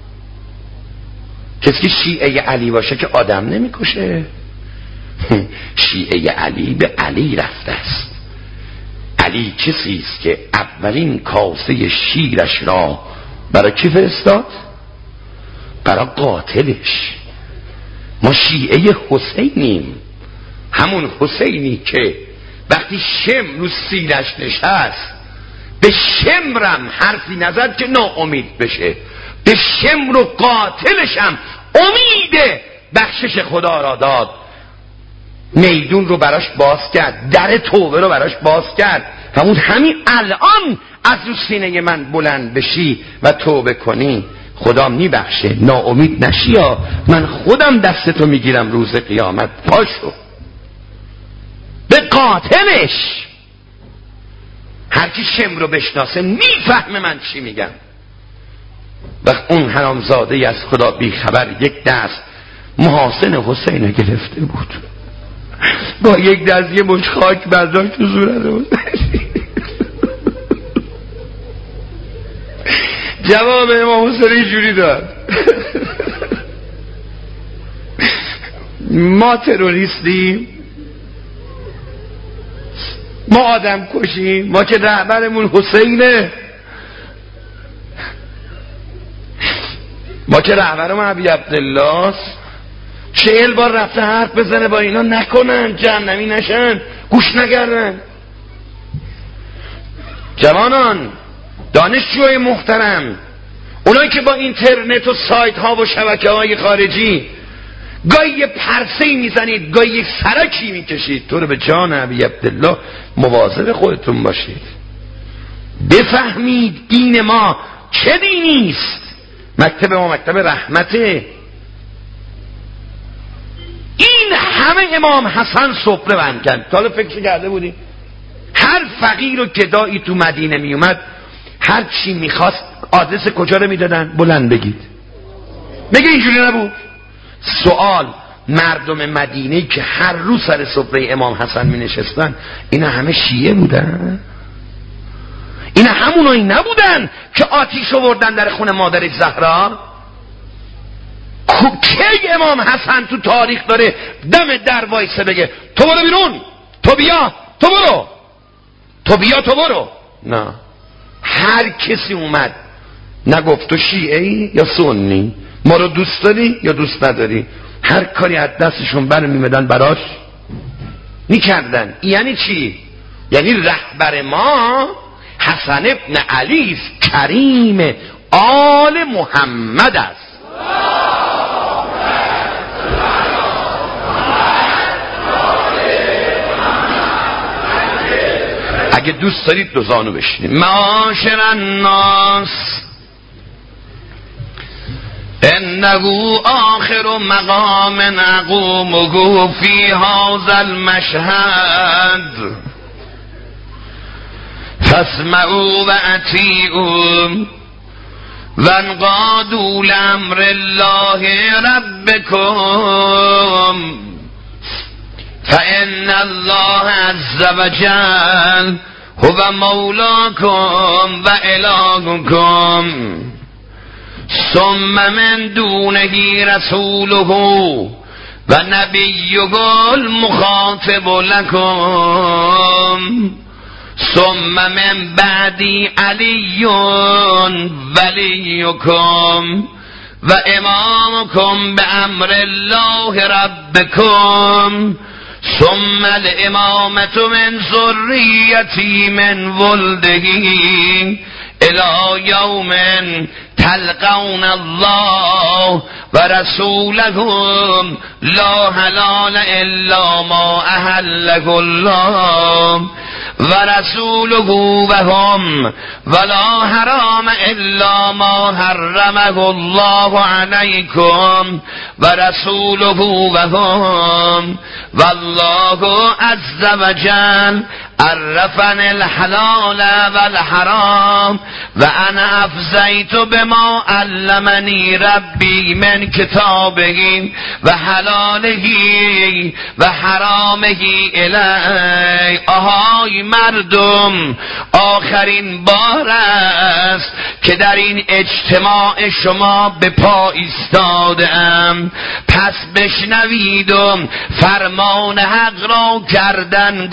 کسی که شیعه علی باشه که آدم نمیکشه. شیعه علی به علی رفته است. علی کسی است که اولین کاسه شیرش را برای کی فرستاد؟ برای قاتلش. ما شیعه حسینیم، همون حسینی که وقتی شم رو سینش نشست به شمرم حرفی نزد که ناامید بشه، به شمر و قاتلشم امید بخشش خدا را داد، میدون رو براش باز کرد، در توبه رو براش باز کرد. همین الان از رو سینه من بلند بشی و توبه کنی خدا میبخشه، ناامید نشی. یا من خودم دستتو میگیرم روز قیامت، پاشو به قاتلش. هر کی شم رو بشناسه میفهمه من چی میگم. و اون حرامزاده از خدا بیخبر یک دست محاسن حسین گرفته بود، با یک دست یه مش خاک برداشت تو صورت حسین. جواب امام حسین اینجوری داد: ما تروریستیم؟ ما آدم کشیم؟ ما که رهبرمون حسینه، ما که رهبرمون ابی عبدالله است. 40 بار رفته حرف بزنه با اینا نکنن، جهنمی نشن، گوش نکردن. جوانان، دانشجوی محترم، اونایی که با اینترنت و سایت ها و شبکه های خارجی گاهی یه پرسه‌ای میزنید، گاهی یک سرکی میکشید، تو رو به جان ابی عبدالله مواظب خودتون باشید. بفهمید دین ما چه دینیست. مکتب ما مکتب رحمته. این همه امام حسن سفره بند کرد. تا حالا فکر کرده بودیم؟ هر فقیر و گدایی تو مدینه میومد، هر چی میخواست آدرس کجا رو میدادن؟ بلند بگید. مگه اینجوری نبود؟ سوال، مردم مدینه که هر روز سر سفره امام حسن می نشستن، اینا همه شیعه بودن؟ اینا همونایی نبودن که آتیش آوردن در خونه مادر زهرا؟ کی امام حسن تو تاریخ داره دم در وایسه بگه تو برو بیرون، تو بیا، تو برو، تو بیا، تو برو؟ نه، هر کسی اومد نگفت تو شیعه‌ای یا سنی، ما رو دوست داری یا دوست نداری، هر کاری از دستشون برمی‌آمدن براش میکردن. یعنی چی؟ یعنی رهبر ما حسن ابن علی کریم آل محمد است. اگه دوست دارید دو زانو بشینید. معاشر الناس، انه آخر مقام اقومه فی هذا المشهد فاسمعوا و اطیعوا وانقادوا لامر الله ربکم فان الله عز وجل هو مولاکم و الهکم ثم من دونه رسوله و نبیه المخاطب لکم ثم من بعدی علی ولیکم و امامکم به امر الله ربکم ثم الامامت من ذریتی من ولده الى یوم تلقون الله و رسوله لا حلال الا ما احله الله و رسوله و هم ولا حرام الا ما حرمه الله علیکم و رسوله و هم والله عز وجل عرفني الحلال والحرام و انا افزیت بما علمني ربي من كتابه و حلاله و حرامه الی. آهای مردم، آخرین بار است که در این اجتماع شما به پا ایستادم، پس بشنوید فرمان حق را کردن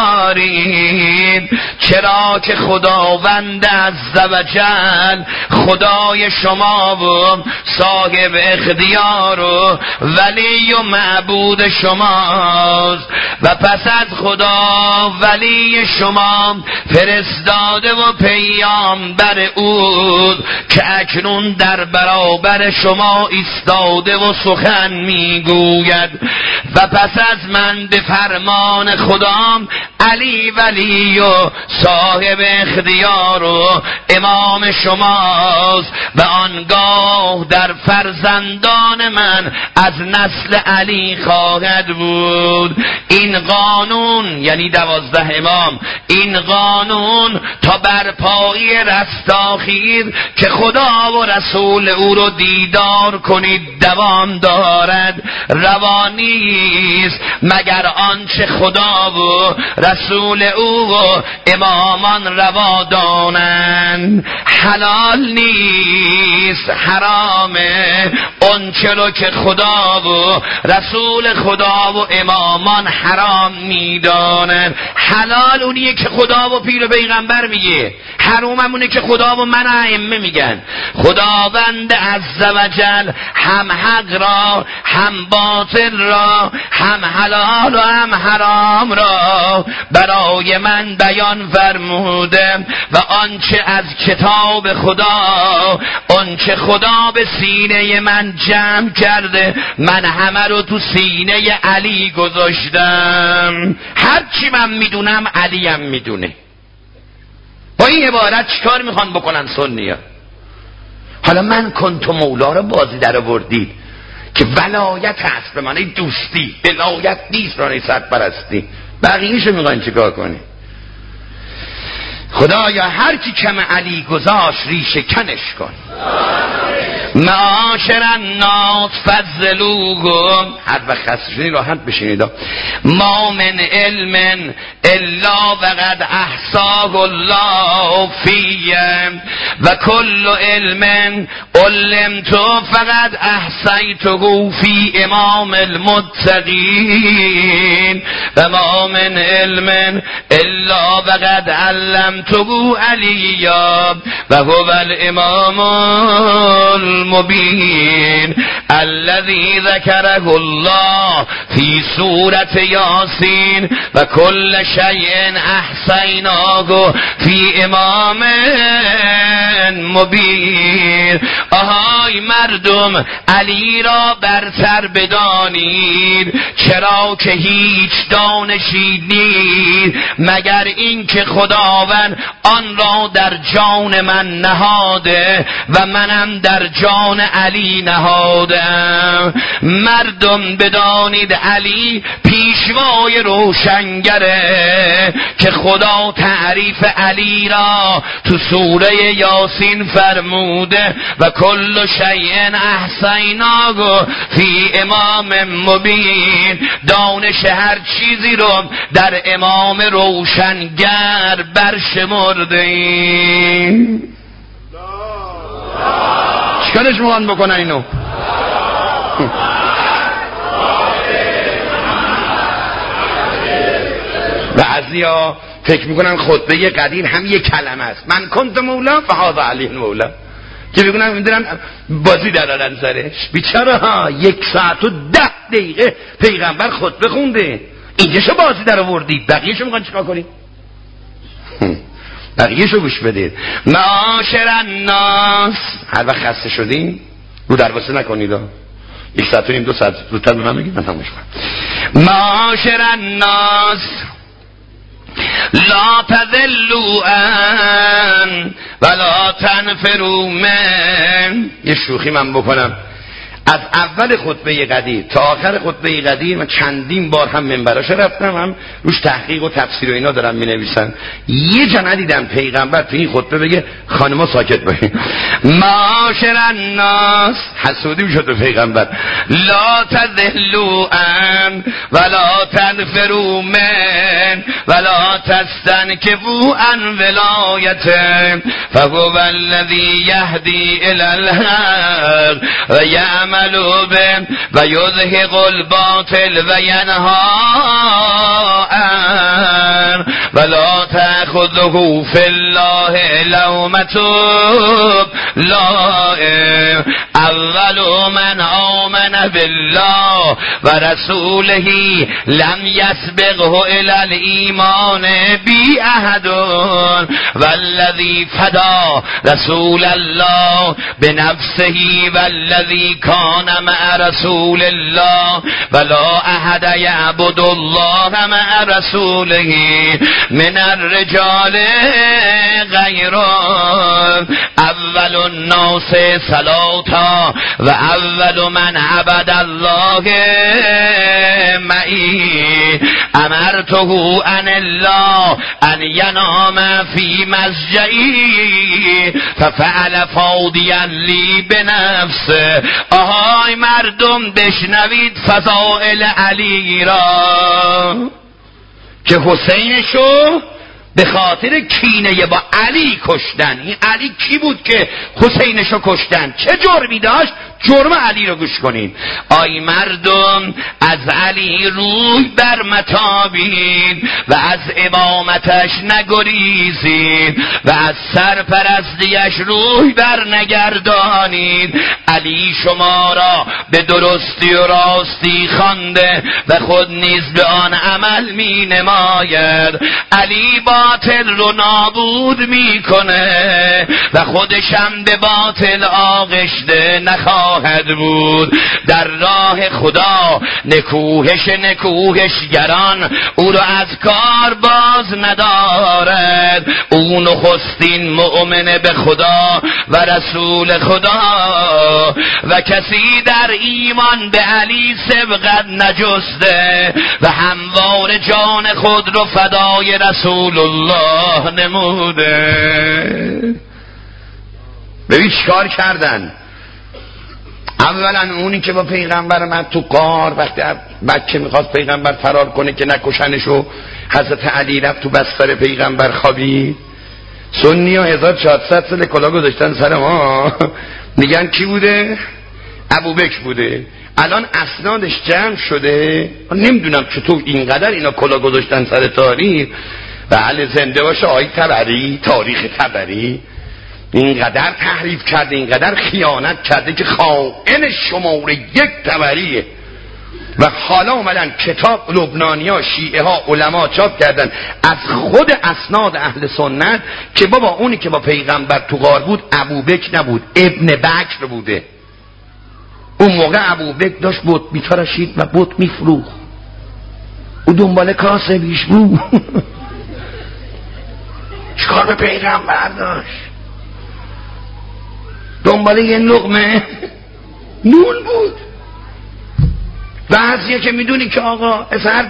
گذارید، چرا که خداوند عزوجل خدای شما و صاحب اختیار و ولی و معبود شماست و پس از خدا ولی شما فرستاده و پیامبر او که اکنون در برابر شما ایستاده و سخن میگوید و پس از من به فرمان خدا علی ولی و صاحب اختیار و امام شماست و آنگاه در فرزندان من از نسل علی خواهد بود. این قانون یعنی 12 امام، این قانون تا برپایی رستاخیز که خدا و رسول او رو دیدار کنید دوام دارد. روانیست مگر آنچه خدا و رسول او و امامان روا دانند. حلال نیست، حرامه. اونچه رو که خدا و رسول خدا و امامان حرام میدانن. حلال اونیه که خدا و پیر و پیغمبر میگه، حرام همونه که خدا و من ائمه میگن. خداوند عزوجل هم حق را هم باطل را هم حلال و هم حرام را برای من بیان فرموده و آنچه از کتاب خدا، آنچه خدا به سینه من جمع کرده، من همه رو تو سینه علی گذاشتم. هرچی من میدونم علی هم میدونه. با این عبارت چیکار میخوان بکنن سنی‌ها؟ حالا من کنت مولا رو بازی در آوردید که ولایت هست به معنی دوستی، ولایت نیست رانی سرپرستی. بقیه‌شو میخوان چیکار کنی؟ خدایا هر کی کم علی گذاشت ریشه کنش کن. معاشر الناس فضلوهم، هر وقت خسته شدین راحت بشینید. ما من علم الا وقد احصاه الله فیه و کل علم علمت فقد احصیته فی امام المتقین و ما من علم الا وقد علمته علیا و هو الامام المبین الذي ذكره الله في سورة یاسین و کل شیء احصیناه فی امام مبین. آهای مردم، علی را برتر بدانید، چرا که هیچ دانشی نیست مگر این که خداوند آن را در جان من نهاده و منم در جان علی نهادم. مردم بدانید علی پیشوای روشنگره که خدا تعریف علی را تو سوره یاسین فرموده و کل شیء احصیناه فی امام مبین. دانش هر چیزی رو در امام روشنگر برشمرده. چیکارش میخوان بکنن اینو؟ بعضیا فکر میکنن خطبه قدیر هم یک کلمه است، من کنت مولا فهذا علی مولا، که بگونن میدونن بازی درارن سرش. بیچاره ها 1 ساعت و 10 دقیقه پیغمبر خطبه خونده، اینجاشو بازی در آوردید، بقیهشو میخوان چیکار کنید؟ بقیهشو گوش بدید. معاشر الناس، هر وقت خسته شدین رو درواسه نکنید، 1 ساعت و نیم 2 ساعت زودتر به من بگید من تمومش کنم. معاشر الناس لا تذلوا ان ولا تنفروا من. یه شوخی من بکنم، از اول خطبه قدیر تا آخر خطبه قدیر من چندین بار هم منبراش رفتم، هم روش تحقیق و تفسیر و اینا دارم می نویسن. یه جا ندیدم پیغمبر تو این خطبه بگه خانما ساکت باشین. معاشر الناس، حسودی میشد به پیغمبر. لا تذلوا ان ولا تنفروا من ولا تستنكفوا عن ولایته فهو الذی یهدی الی الحق و یعمل به و یذهب الباطل و ینها عن ولا تأخذه فی الله لومة لائم. اول من آمن بالله و رسوله لم یسبقه الی الایمان بی احد والذی فدا رسول الله بنفسه والذی کان مع رسول الله ولا احد یعبد الله مع رسوله من الرجال غیره. اول الناس صلاتا و اول من عبد الله معی امرته ان الله ان ینام فی مضجعی ففعل فاضیا لی بنفسه. آهای مردم بشنوید فضائل علی را که حسینشو به خاطر کینه با علی کشتن. این علی کی بود که حسینشو کشتن؟ چه جرمی داشت؟ جرم علی رو گوش کنید. آی مردم از علی روی بر متابید و از امامتش نگریزید و از سرپرستیش روی بر نگردانید. علی شما را به درستی و راستی خوانده و خود نیز به آن عمل می نماید. علی باطل رو نابود می کنه و خودشم به باطل آغشته نخواهد بود. در راه خدا نکوهشگران او را از کار باز ندارد. او نخستین مؤمن به خدا و رسول خدا و کسی در ایمان به علی سبقت نجسته و هموار جان خود رو فدای رسول الله نموده. ببین چیکار کردن. اولا اونی که با پیغمبر من تو غار وقتی بچه میخواست پیغمبر فرار کنه که نکشنشو، حضرت علی رفت تو بستر پیغمبر خوابید. سنی ها 1400 سال کلا گذاشتن سر ما، میگن کی بوده؟ ابوبکر بوده. الان اسنادش جمع شده، نمیدونم چطور اینقدر اینا کلا گذاشتن سر تاریخ. بله زنده باشه آقای طبری، تاریخ طبری اینقدر تحریف کرده، اینقدر خیانت کرده که خائن شماره 1 طبریه. و حالا اومدن کتاب لبنانی ها، شیعه ها، علما چاپ کردن از خود اسناد اهل سنت که بابا اونی که با پیغمبر تو غار بود ابوبکر نبود، ابن بکر بوده. اون موقع ابوبکر داشت بت میتراشید و بت میفروخت، او دنبال کاسه بیش بود. چیکار به پیغمبر داشت؟ دنبال یه لقمه نون بود. بعضیه که میدونی که آقا اصلا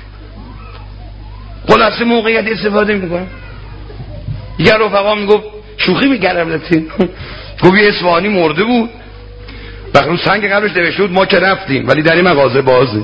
خلاصه موقعیت استفاده میکنه. یه رفقا میگفت شوخی میگرم گفت یه اصفهانی مرده بود، وقت رو سنگ قبرش نوشته بود ما که رفتیم ولی در این مغازه بازه.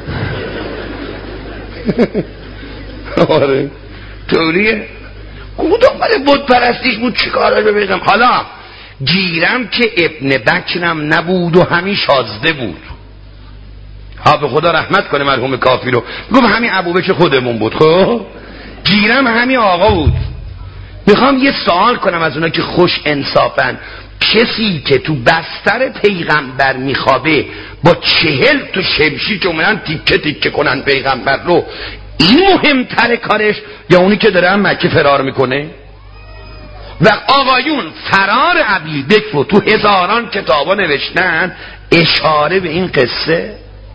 آره طوریه. او دنبال بت پرستیش بود، چیکارش بگم. حالا گیرم که ابن بکرم نبود و همین شازده بود. ها به خدا رحمت کنه مرحوم کافی رو، گفت همین ابوبکر خودمون بود. خب گیرم همین آقا بود. میخوام یه سوال کنم از اونا که خوش انصافن، کسی که تو بستر پیغمبر میخوابه با 40 تا شمشیر که اومدن تیکه تیکه کنن پیغمبر رو، این مهمتره کارش یا اونی که داره هم مکه فرار میکنه؟ و آقایون فرار ابوبکر رو تو هزاران کتابا نوشتن، اشاره به این قصه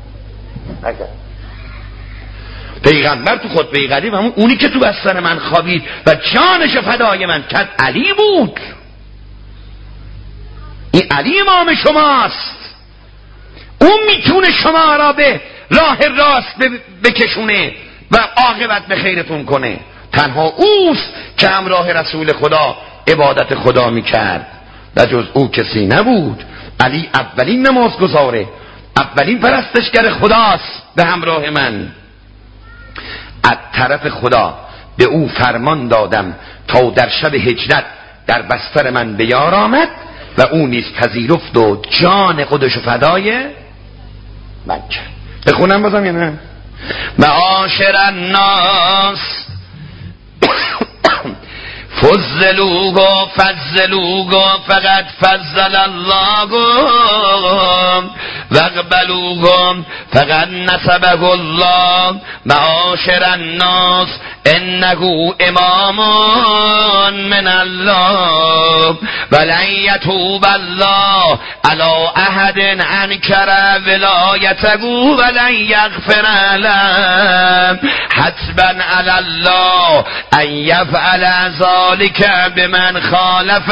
پیغمبر تو خطبه قدیم همون اونی که تو بستر من خوابید و جانش فدای من کرد علی بود. این علی امام شماست، اون میتونه شما را به راه راست بکشونه و عاقبت به خیرتون کنه. تنها اوست که همراه رسول خدا عبادت خدا میکرد و جز او کسی نبود. علی اولین نمازگزاره، اولین پرستشگر خداست به همراه من. از طرف خدا به او فرمان دادم تا در شب هجرت در بستر من به یار آمد و او نیز پذیرفت و جان خودش فدای من کرد. بخونم بازم یا نه؟ معاشر الناس فضلوه فقد فضل الله واقبلوه فقد نصبه الله. معاشر الناس انه امام من الله ولن یتوب الله علی احد انکر ولایته ولن یغفر له. حسبا علی الله ان یفعل ذلك بمن خالف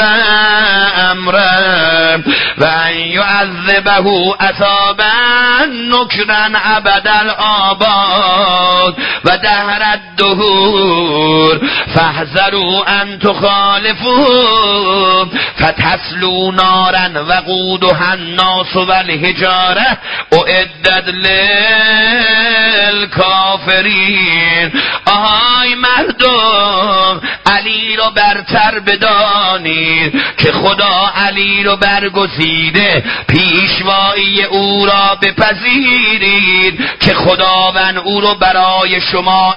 امره و ان یعذبه عذابا نکرا ابد الآباد و دهر الدهور فاحذروا ان تخالفوا فتسلوا نارا وقودها الناس والحجاره اعدت الکافرین. آهای مردم، علی رو برتر بدانید که خدا علی رو برگزیده، پیشوایی او را بپذیرید که خداوند او رو برای شما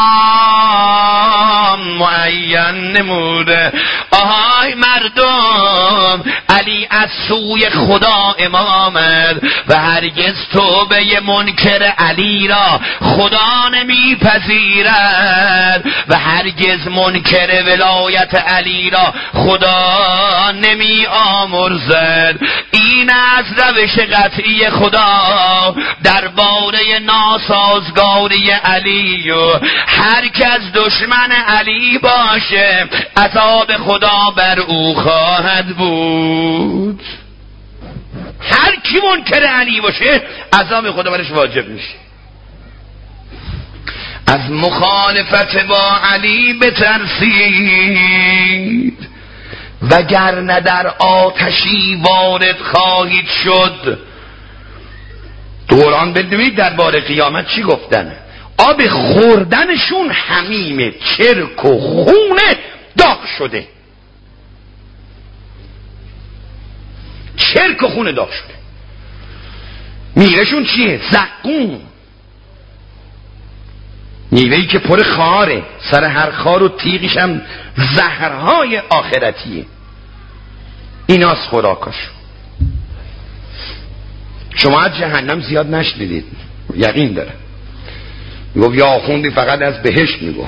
امام معین نموده. آهای مردم، علی از سوی خدا امامد و هرگز توبه منکر علی را خدا نمیپذیرد و هرگز منکر ولایت علی را خدا نمی آمرزد. این از روش قطعی خدا درباره ناسازگاری علی و هر کس دشمن علی باشه عذاب خدا بر او خواهد بود. هر کی منکر علی باشه عذاب خدا برش واجب میشه. از مخالفت با علی بترسید وگرنه در آتشی وارد خواهید شد. قرآن بدونید درباره قیامت چی گفتن؟ آب خوردنشون حمیمه، چرک و خونه داغ شده. چرک و خونه داغ شده. میوهشون چیه؟ زقوم، میوهی که پر خاره، سر هر خار و تیغش هم زهرهای آخرتیه. ایناست خوراکاش. شما از جهنم زیاد نشنیدید، یقین داره. میگفت یا آخوندی فقط از بهشت میگو.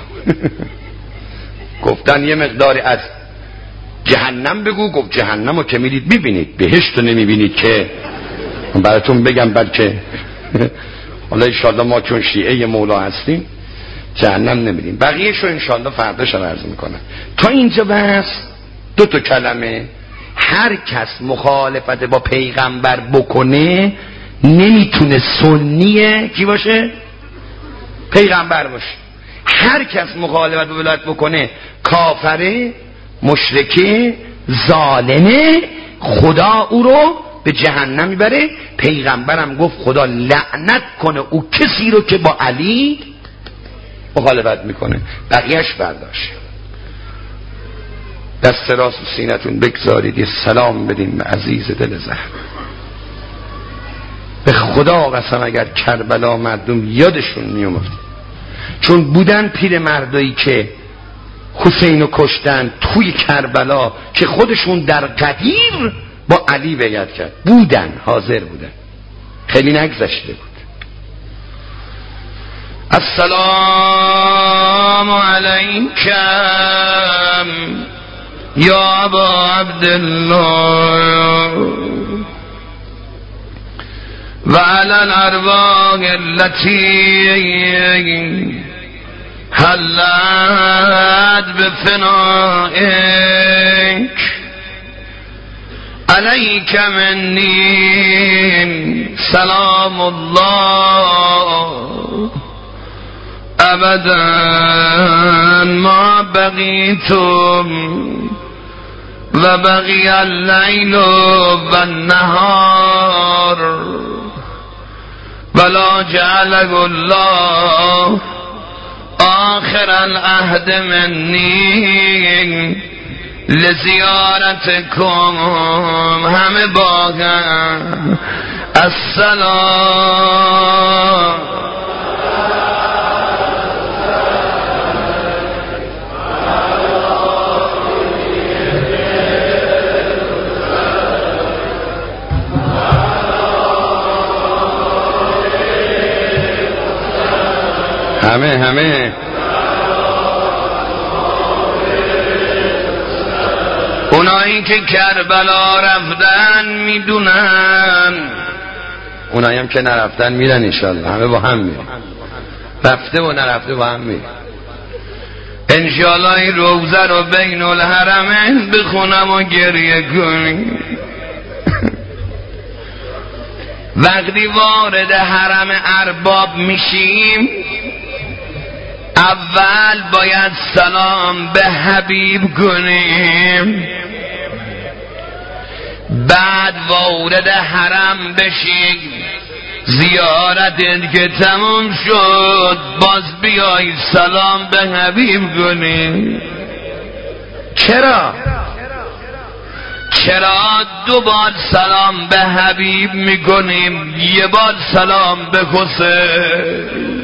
گفتن یه مقداری از جهنم بگو. گفت جهنم رو که میدید میبینید، بهشت رو نمیبینید که. براتون بگم بلکه حالا انشالله ما چون شیعه مولا هستیم جهنم نمیدیم، بقیه شو انشالله فرداشم عرض میکنم. تا اینجا بس دو تا کلمه. هر کس مخالفت با پیغمبر بکنه نمیتونه سنیه کی باشه؟ پیغمبر باشه. هر کس مخالفت با ولایت بکنه کافره، مشرکه، ظالمه، خدا او رو به جهنم میبره. پیغمبرم گفت خدا لعنت کنه او کسی رو که با علی مخالفت میکنه. بقیهش برداشت. دست راست سینتون بگذارید یه سلام بدیم به عزیز دل زهر. به خدا قسم اگر کربلا مردم یادشون میومد، چون بودن پیر مردایی که حسینو کشتن توی کربلا که خودشون در قدیر با علی بیعت کرد، بودن، حاضر بودن، خیلی نگذشته بود. السلام علیکم یا ابا عبدالله و علی الارواح التي حلت بفنائک علیک منی سلام الله ابدا ما بقیتم و بقی اللیل و النهار ولا جعله الله آخر العهد منی لزیارتکم. همه باقی السلام همه اونایی که کربلا رفتن میدونن، اونایی هم که نرفتن میرن انشالله. همه با هم میرن، رفته و نرفته با هم میرن انشالله. این روزه رو بین الحرمین بخونم و گریه کنیم. وقتی وارد حرم ارباب میشیم اول باید سلام به حبیب کنیم، بعد وارد حرم بشیم زیارتت که تموم شد باز بیای سلام به حبیب کنی. چرا دو بار سلام به حبیب میکنیم، یه بار سلام به حسین؟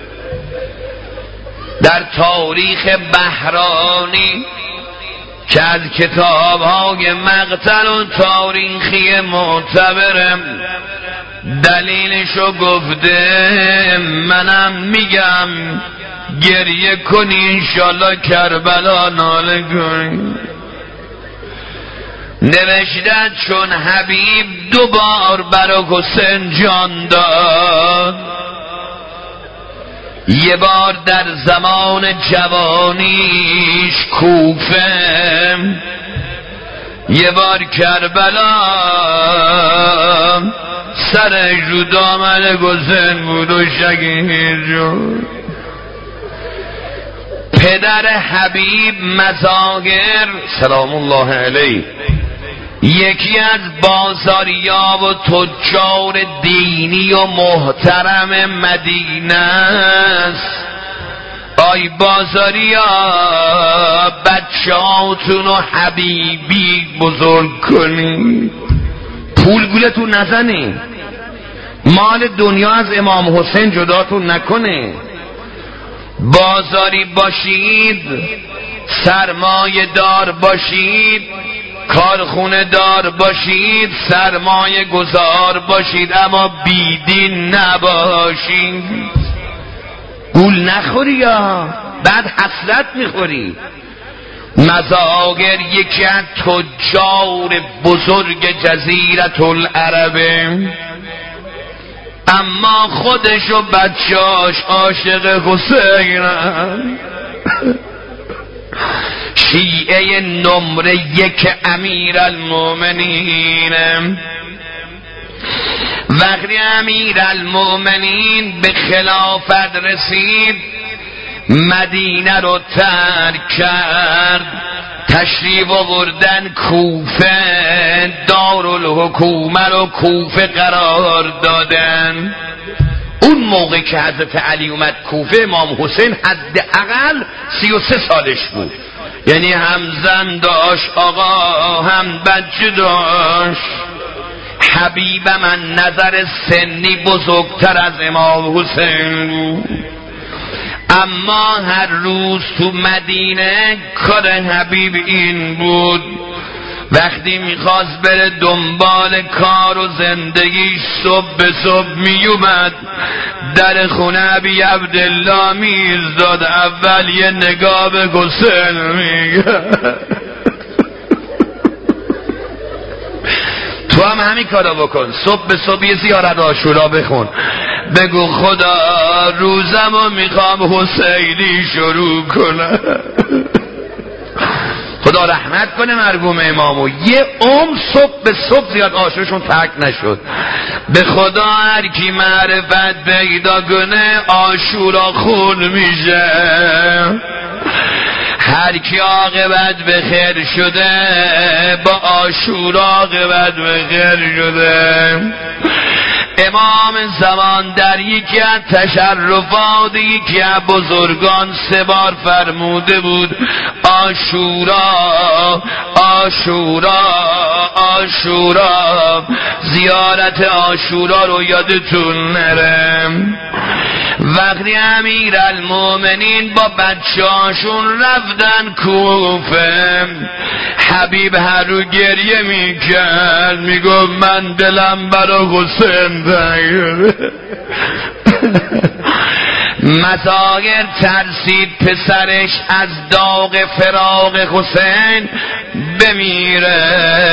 در تاریخ بهرانی که از کتاب‌های مقتل و تاریخی معتبرم دلیلشو گفته، منم میگم گریه کنی انشالله کربلا ناله کنی. نوشتن چون حبیب دو بار برای حسین جان داد، یه بار در زمان جوانیش کوفه، یه بار کربلا، سرش رو دامن حسین بود و شهید شد. پدر حبیب مظاهر سلام الله علیه یکی از بازاریا و تجار دینی و محترم مدینه است. آی بازاریا، بچه هاتون رو حبیبی بزرگ کنی، پول گولتون نزنی، مال دنیا از امام حسین جداتون نکنه. بازاری باشید، سرمایه دار باشید، کارخونه دار باشید، سرمایه گذار باشید، اما بیدین نباشید. گول نخوری یا بعد حسرت میخوری. مظاهر یکی از تجار بزرگ جزیره العربه، اما خودش و بچه‌اش عاشق حسینن. شیعه نمره یک امیرالمومنین. وقتی امیرالمومنین به خلافت رسید مدینه رو ترک کرد، تشریف آوردن کوفه، دارالحکومه رو کوفه قرار دادن. اون موقع که حضرت علی اومد کوفه، امام حسین حداقل 33 سالش بود، یعنی هم زن داشت آقا، هم بچه داشت. حبیب من نظر سنی بزرگتر از امام حسین بود، اما هر روز تو مدینه کار حبیب این بود، وقتی میخواست بره دنبال کار و زندگی صبح به صبح میومد در خونه ابی عبدالله میزداد، اول یه نگاه به حسین میگه تو هم همین کارا بکن، صبح به صبح یه زیارت عاشورا بخون، بگو خدا روزمو میخوام حسینی شروع کنم. خدا رحمت کنه مرحوم امامو، یه عمر صبح به صبح زیاد عاشورشون ترک نشد. به خدا هر کی معرفت پیدا کنه عاشورا خون میشه، هر کی عاقبت به خیر شده با عاشورا عاقبت به خیر شده. امام زمان در یکی از تشرفات یکی از بزرگان 3 بار فرموده بود عاشورا عاشورا عاشورا، زیارت عاشورا رو یادتون نره. وقتی امیرالمومنین با بچه‌هاشون رفتن کوفه، حبیب هر رو گریه میکرد، میگفت من دلم برا حسین تنگ. مظاهر ترسید پسرش از داغ فراق حسین بمیره.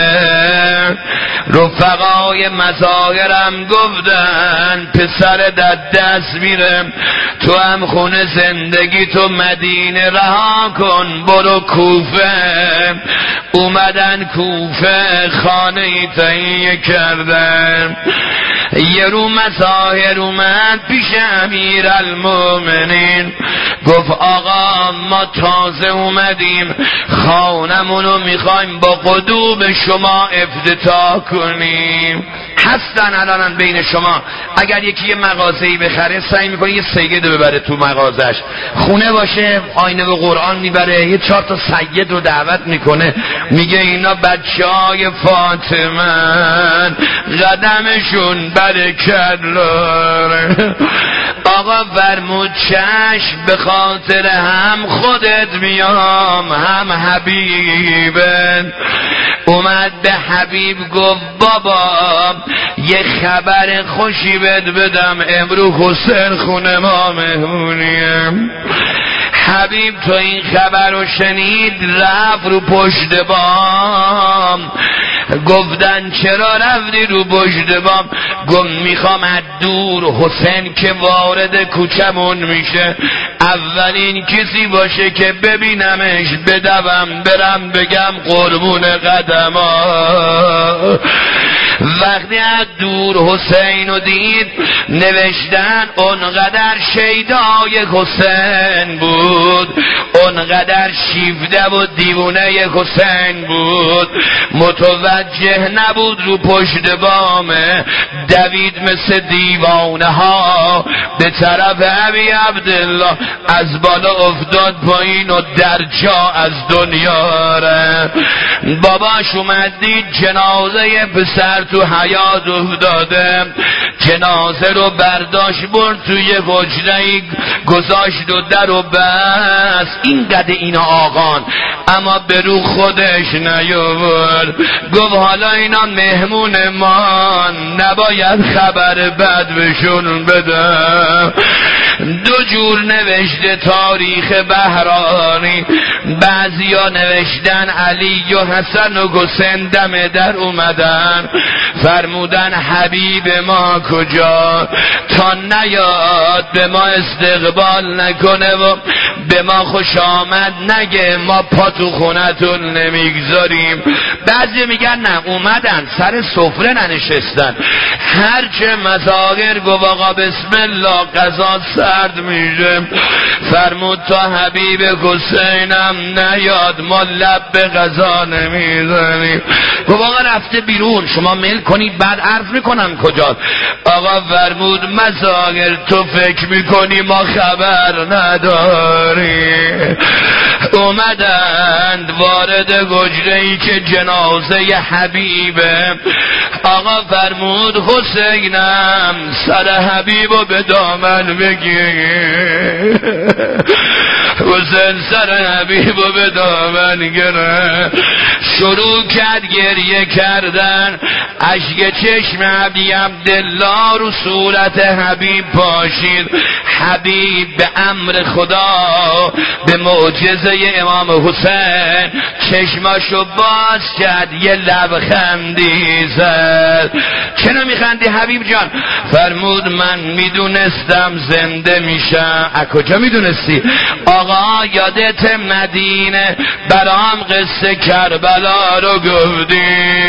رفقای مظاهرم گفتن پسر در دست میره، تو هم خونه زندگی تو مدینه رها کن برو کوفه. اومدن کوفه، خانه ای تهیه کردن. یه رو مظاهر اومد پیش امیرالمومنین، گفت آقا ما تازه اومدیم، خانمونو میخوایم با قدوم شما افتتاح کنیم. هستن الان بین شما. اگر یکی یه مغازه‌ای بخره سعی میکنه یه سید رو ببره تو مغازش، خونه باشه آینه و قرآن میبره، یه 4 تا سید رو دعوت میکنه، میگه اینا بچهای فاطمه قدمشون برکت داره. آقا فرمود چشم، به خاطر هم خودت میام هم حبیبت. اومد به حبیب گفت بابا یه خبر خوشی بهت بدم، امروز حسین خونه ما مهمونیم. حبیب تو این خبر رو شنید رفت رو پشت بام. گفتن چرا رفتی رو پشت بام؟ گفت میخوام از دور حسین که وارد کوچمون میشه اولین کسی باشه که ببینمش بدوم برم بگم قربون قدما. وقتی از دور حسین رو دید نوشتن اونقدر شیدای حسین بود، اونقدر شیفته و دیوونه حسین بود، متوجه نبود رو پشت بامه، دوید مثل دیوانه ها به طرف ابی عبدالله، از بالا افتاد پایین و در جا از دنیا ره. باباش اومد دید جنازه پسر تو حیاط افتاده، جنازه رو برداشت برد توی حجره‌ای گذاشت و در و بس. این قد اینا آقان، اما به رو خودش نیاورد. گفت حالا اینا مهمون ما، نباید خبر بد بهشون بدم. دو جور نوشته تاریخ بهرانی، بعضیا نوشتن علی و حسن و حسین دم در اومدن، فرمودن حبیب ما کجا تا نیاد به ما استقبال نکنه و به ما خوش آمد نگه، ما پا تو خونتون نمیگذاریم. بعضی میگن نه اومدن سر سفره ننشستن، هرچه مزاگر گفت آقا بسم الله غذا سرد میشه. فرمود تا حبیب حسینم نیاد ما لب به غذا نمیزنیم. گفت آقا رفته بیرون شما میل کنید بعد عرض میکنم کجا. آقا فرمود مزاگر تو فکر میکنی ما خبر نداری. اومدند وارد حجره‌ای که جنازه حبیبه. آقا فرمود حسینم سر حبیبو به دامن بگیر. حسین سر حبیبو به دامن گرفت، شروع کرد گریه کردن، اشک چشم ابی عبدالله رو صورت حبیب پاشید. حبیب به امر خدا به معجزه امام حسین چشماشو باز کرد، یه لبخندی زد. چرا میخندی حبیب جان؟ فرمود من میدونستم زنده میشم. از کجا میدونستی؟ آقا یادت مدینه برام قصه کربلا رو گفتی،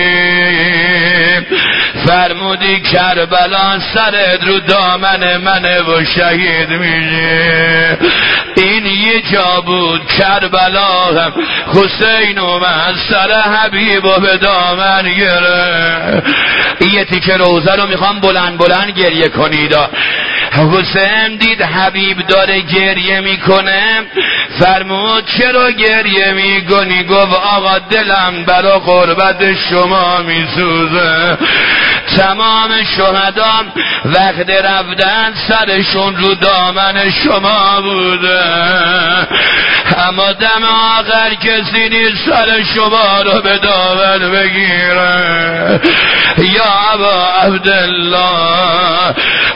فرمودی کربلا سرت رو دامن منه و شهید میشه. این یه جا بود کربلا هم حسین اومد سر حبیب و به دامن گره. یه تیکه روزه رو میخوام بلند بلند گریه کنید. حسین دید حبیب داره گریه میکنه، فرمود چرا گریه میکنی؟ گفت آقا دلم برا قربت شما میسوزه. تمام شهدا وقت رفتن سرشون رو دامن شما بوده، اما دم آخر کسی نیست سر شما رو به دامن بگیره. یا ابا عبدالله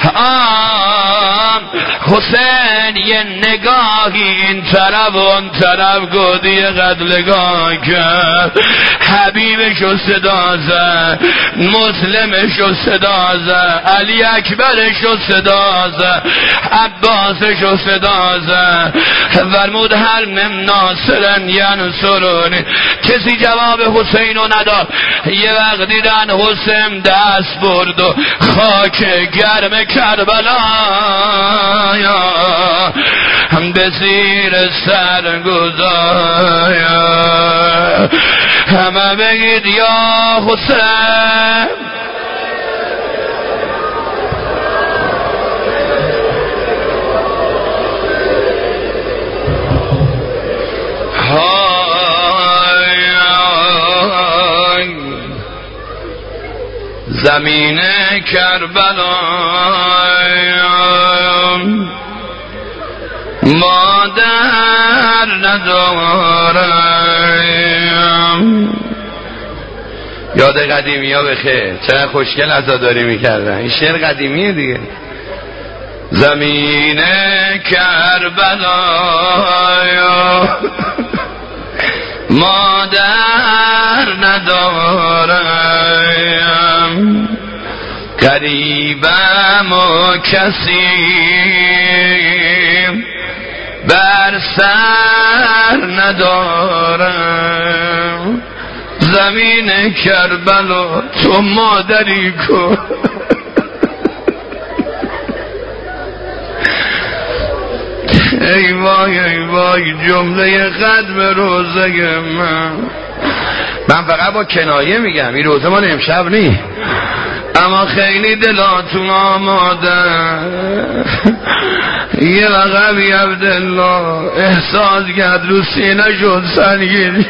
حسین یه نگاهی این طرف و اون طرف گودی قتلگاه کرد. حبیبشو صدا زد، مسلمشو صدا زد، علی اکبرشو صدا زد، عباسشو صدا زد. فرمود هر من ناصرن ینصرونی. کسی جواب حسینو نداد. یه وقت دیدن حسین دست برد و خاک گرم کربلا به زیر سر گذاشت. همه بگید یا حسین. زمین کربلا مادر ندارم. یاد قدیمی ها بخیر، چقدر خوشگل عزاداری میکردن. این شعر قدیمیه دیگه. زمین کربلا مادر ندارم، غریبم و کسی بر سر ندارم. زمین کربلا تو مادری کن. ای وای ای وای جمله ختم روزه من فقط با کنایه میگم، این روزه مال امشب نی، اما خیلی دلاتون آماده. یه لقبی عبدالله احساس کرد رو سینه شد سنگین.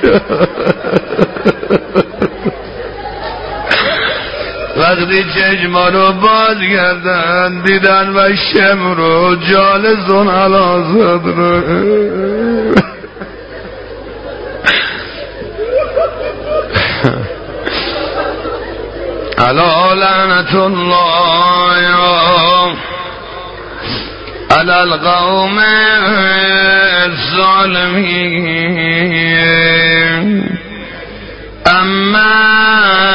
وقتی چشما رو باز کردن دیدن و شم رو جالسون علازد رو. الا لعنت الله علی القوم الظالمین اما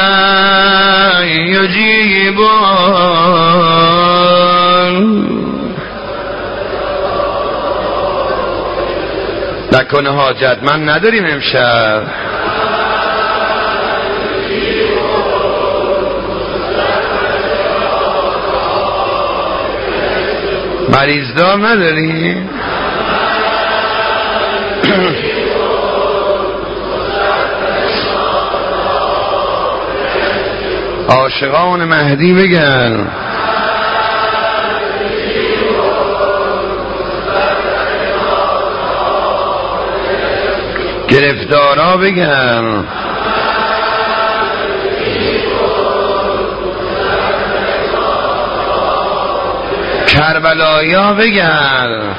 یجیبون. نکنه حاجت من نداریم امشب؟ مریض دار نداریم؟ عاشقان مهدی بگن گرفتارا بگن کربلایا بگن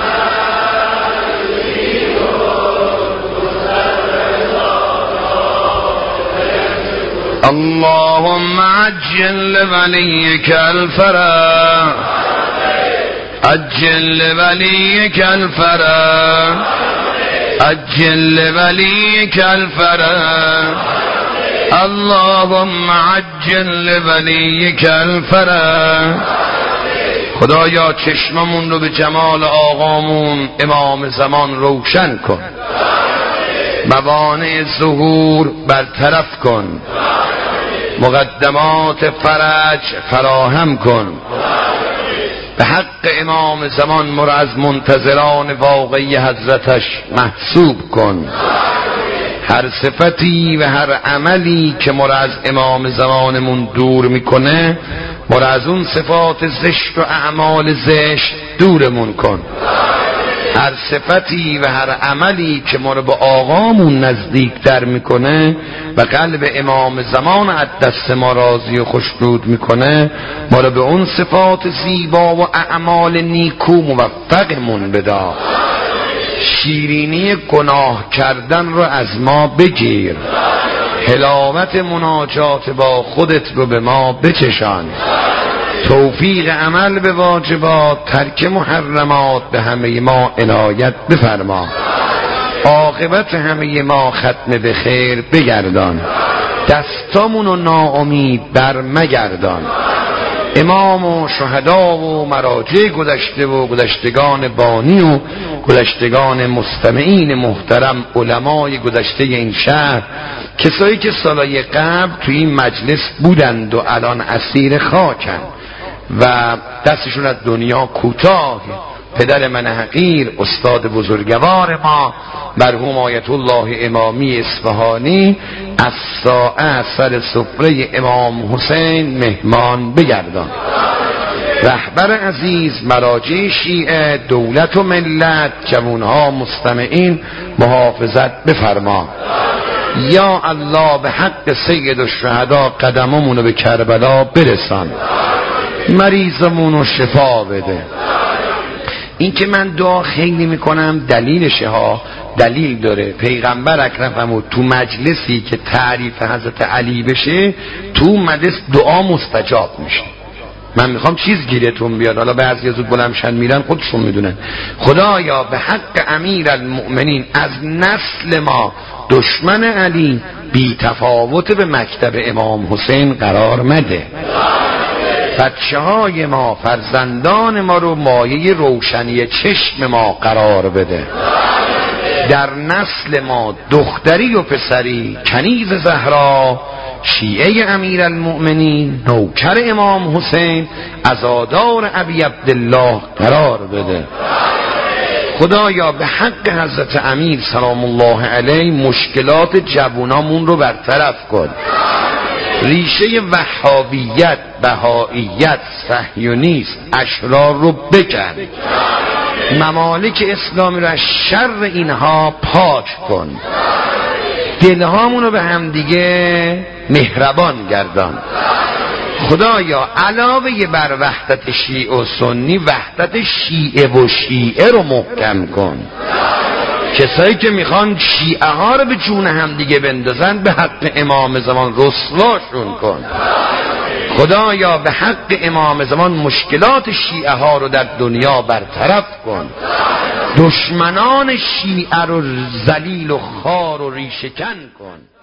اللهم عجل لوليك الفرج، عجل لوليك الفرج، عجل لوليك الفرج، اللهم عجل لوليك الفرج. خدایا چشممون رو به جمال آقامون امام زمان روشن کن، موانع ظهور برطرف کن، مقدمات فرج فراهم کن. به حق امام زمان ما را از منتظران واقعی حضرتش محسوب کن. هر صفتی و هر عملی که ما را از امام زمانمون دور میکنه ما را از اون صفات زشت و اعمال زشت دورمون کن. هر صفتی و هر عملی که ما رو به آقامون نزدیکتر میکنه و قلب امام زمان از دست ما راضی و خوشنود میکنه ما رو به اون صفات زیبا و اعمال نیکو موفقمون بدا. شیرینی گناه کردن رو از ما بگیر، حلاوت مناجات با خودت رو به ما بچشان. توفیق عمل به واجبات، ترک محرمات به همه ما عنایت بفرما. عاقبت همه ما ختم به خیر بگردان، دستامونو ناامید بر مگردان. امام و شهدا و مراجع گذشته و گذشتگان بانی و گذشتگان مستمعین محترم، علمای گذشته این شهر، کسایی که سالهای قبل توی این مجلس بودند و الان اسیر خاکن و دستشون از دنیا کوتاه. پدر من حقیر، استاد بزرگوار ما مرحوم آیت الله امامی اصفهانی، از ساعه سر سفره امام حسین مهمان بگردان. رهبر عزیز، مراجع شیعه، دولت و ملت، جوانها مستمعین محافظت بفرما. یا الله به حق سید الشهدا قدممونو به کربلا برسان، مریضمونو شفا بده. این که من دعا خیلی میکنم دلیلشه ها، دلیل داره. پیغمبر اکرم فرمود تو مجلسی که تعریف حضرت علی بشه، تو مجلس دعا مستجاب میشه. من میخوام چیز گیرتون بیاد، حالا بعضی زود بلندشن میرن خودشون میدونن. خدایا به حق امیر المؤمنین از نسل ما دشمن علی بی تفاوت به مکتب امام حسین قرار مده. بچه های ما، فرزندان ما رو مایه روشنی چشم ما قرار بده. در نسل ما دختری و پسری، کنیز زهرا، شیعه امیر المؤمنین، نوکر امام حسین، عزادار ابی عبدالله قرار بده. خدایا به حق حضرت امیر سلام الله علیه مشکلات جوانامون رو برطرف کن. ریشه وهابیت، بهائیت، صهیونیسم، اشرار رو بکن. ممالک اسلامی رو از شر اینها پاک کن. دلهامون رو به همدیگه مهربان گردان. خدایا علاوه بر وحدت شیعه و سنی، وحدت شیعه و شیعه رو محکم کن. کسایی که میخوان شیعه ها رو به جون همدیگه بندازن، به حق امام زمان رسواشون کن. خدایا به حق امام زمان مشکلات شیعه ها رو در دنیا برطرف کن. دشمنان شیعه رو ذلیل و خوار و ریشه‌کن کن.